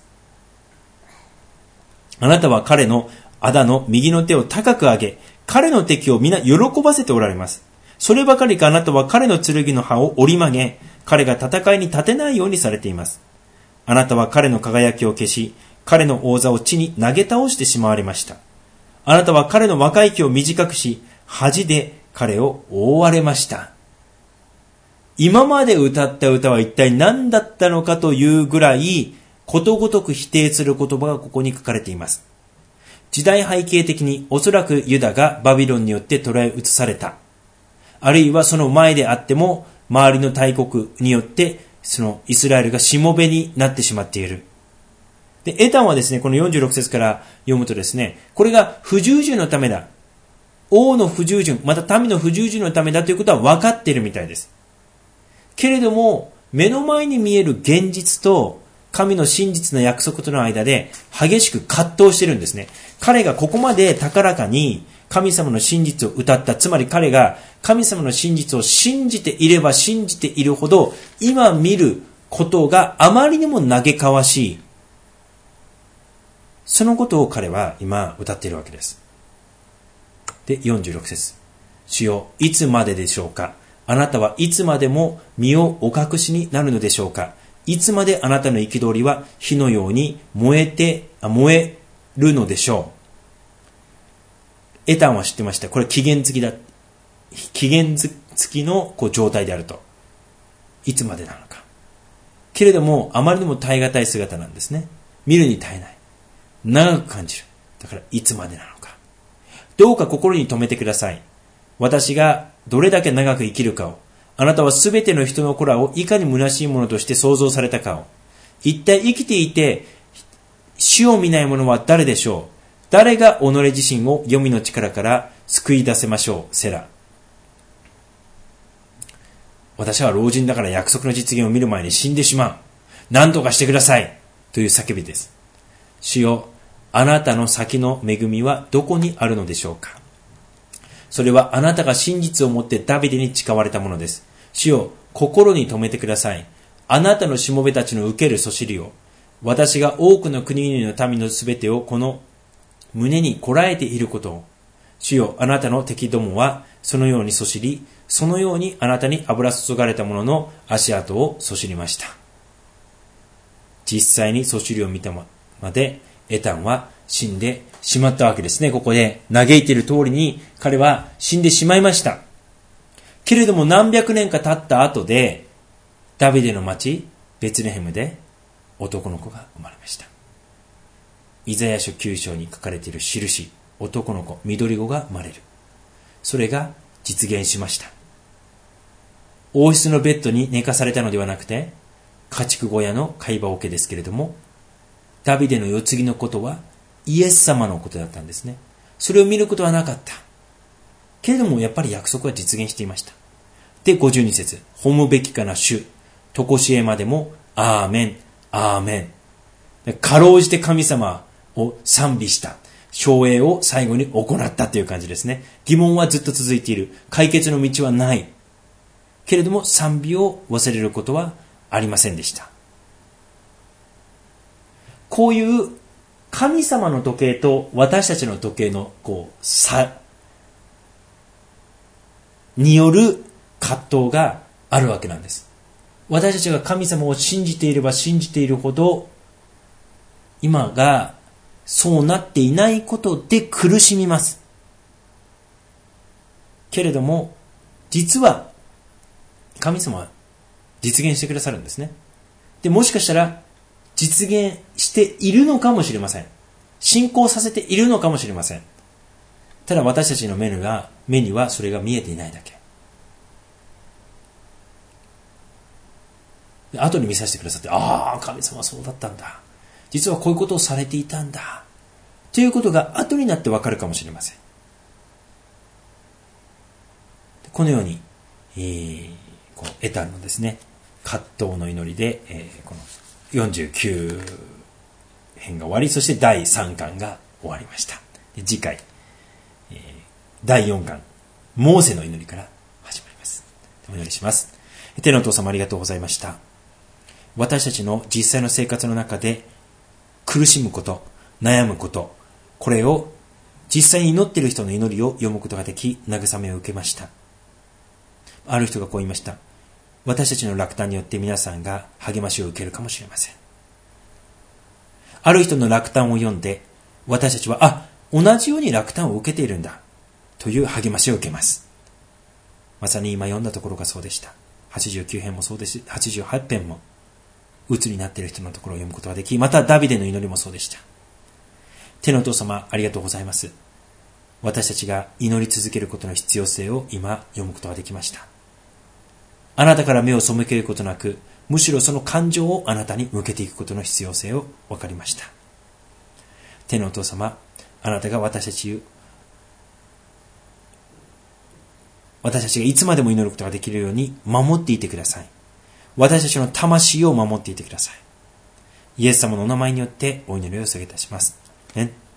あなたは彼の仇の右の手を高く上げ、彼の敵を皆喜ばせておられます。そればかりかあなたは彼の剣の刃を折り曲げ、彼が戦いに立てないようにされています。あなたは彼の輝きを消し、彼の王座を地に投げ倒してしまわれました。あなたは彼の若い木を短くし、恥で彼を覆われました。今まで歌った歌は一体何だったのかというぐらい、ことごとく否定する言葉がここに書かれています。時代背景的におそらくユダがバビロンによって捕らえ移された。あるいはその前であっても、周りの大国によって、そのイスラエルがしもべになってしまっている。で、エタンはですね、このよんじゅうろく節から読むとですね、これが不従順のためだ。王の不従順、また民の不従順のためだということは分かっているみたいです。けれども、目の前に見える現実と神の真実の約束との間で激しく葛藤してるんですね。彼がここまで高らかに神様の真実を歌った、つまり彼が神様の真実を信じていれば信じているほど、今見ることがあまりにも嘆かわしい。そのことを彼は今歌っているわけです。で、よんじゅうろく節。主よ、いつまででしょうか。あなたはいつまでも身をお隠しになるのでしょうか。いつまであなたの憤りは火のように燃えて、燃えるのでしょう。エタンは知ってました。これ期限付きだ。期限付きのこう状態であると。いつまでなのか。けれども、あまりにも耐え難い姿なんですね。見るに耐えない。長く感じる。だからいつまでなのか。どうか心に留めてください。私がどれだけ長く生きるかを、あなたはすべての人の子らをいかに虚しいものとして創造されたかを、一体生きていて死を見ない者は誰でしょう。誰が己自身を黄泉の力から救い出せましょう。セラ。私は老人だから約束の実現を見る前に死んでしまう。何とかしてください。という叫びです。主よ、あなたの先の恵みはどこにあるのでしょうか。それはあなたが真実をもってダビデに誓われたものです。主よ、 心に留めてください。あなたのしもべたちの受けるそしりを、私が多くの国々の民のすべてをこの胸にこらえていることを、主よ、あなたの敵どもはそのようにそしり、そのようにあなたに油注がれた者の足跡をそしりました。実際にそしりを見たまで、エタンは死んでしまったわけですね。ここで嘆いている通りに彼は死んでしまいました。けれども何百年か経った後で、ダビデの町ベツレヘムで男の子が生まれました。イザヤ書きゅう章に書かれている印、男の子、緑子が生まれる。それが実現しました。王室のベッドに寝かされたのではなくて、家畜小屋の貝羽桶ですけれども、ダビデの世継ぎのことはイエス様のことだったんですね。それを見ることはなかった。けれどもやっぱり約束は実現していました。で、ごじゅうに節、褒むべきかな主、とこしえまでも、アーメン、アーメン。かろうじて神様を賛美した。称栄を最後に行ったという感じですね。疑問はずっと続いている。解決の道はない。けれども賛美を忘れることはありませんでした。こういう神様の時計と私たちの時計のこう差による葛藤があるわけなんです。私たちが神様を信じていれば信じているほど、今がそうなっていないことで苦しみます。けれども実は神様は実現してくださるんですね。で、もしかしたら実現しているのかもしれません。進行させているのかもしれません。ただ私たちの目には、目にはそれが見えていないだけ。で、後に見させてくださって、ああ、神様はそうだったんだ。実はこういうことをされていたんだ。ということが後になってわかるかもしれません。このように、えー、こうエタンのですね、葛藤の祈りで、えー、このよんじゅうきゅう編が終わり、そしてだいさんかんが終わりました。で、次回、えー、だいよんかん、モーセの祈りから始まります。お願いします。天のお父様ありがとうございました。私たちの実際の生活の中で苦しむこと、悩むこと、これを実際に祈っている人の祈りを読むことができ、慰めを受けました。ある人がこう言いました。私たちの落胆によって皆さんが励ましを受けるかもしれません。ある人の落胆を読んで、私たちは、あ、同じように落胆を受けているんだ、という励ましを受けます。まさに今読んだところがそうでした。はちじゅうきゅう編もそうです。はちじゅうはち編も、鬱になっている人のところを読むことができ、またダビデの祈りもそうでした。天のお父様、ありがとうございます。私たちが祈り続けることの必要性を今読むことができました。あなたから目を背けることなく、むしろその感情をあなたに向けていくことの必要性を分かりました。天のお父様、あなたが私たち、私たちがいつまでも祈ることができるように守っていてください。私たちの魂を守っていてください。イエス様のお名前によってお祈りを捧げいたします。ね。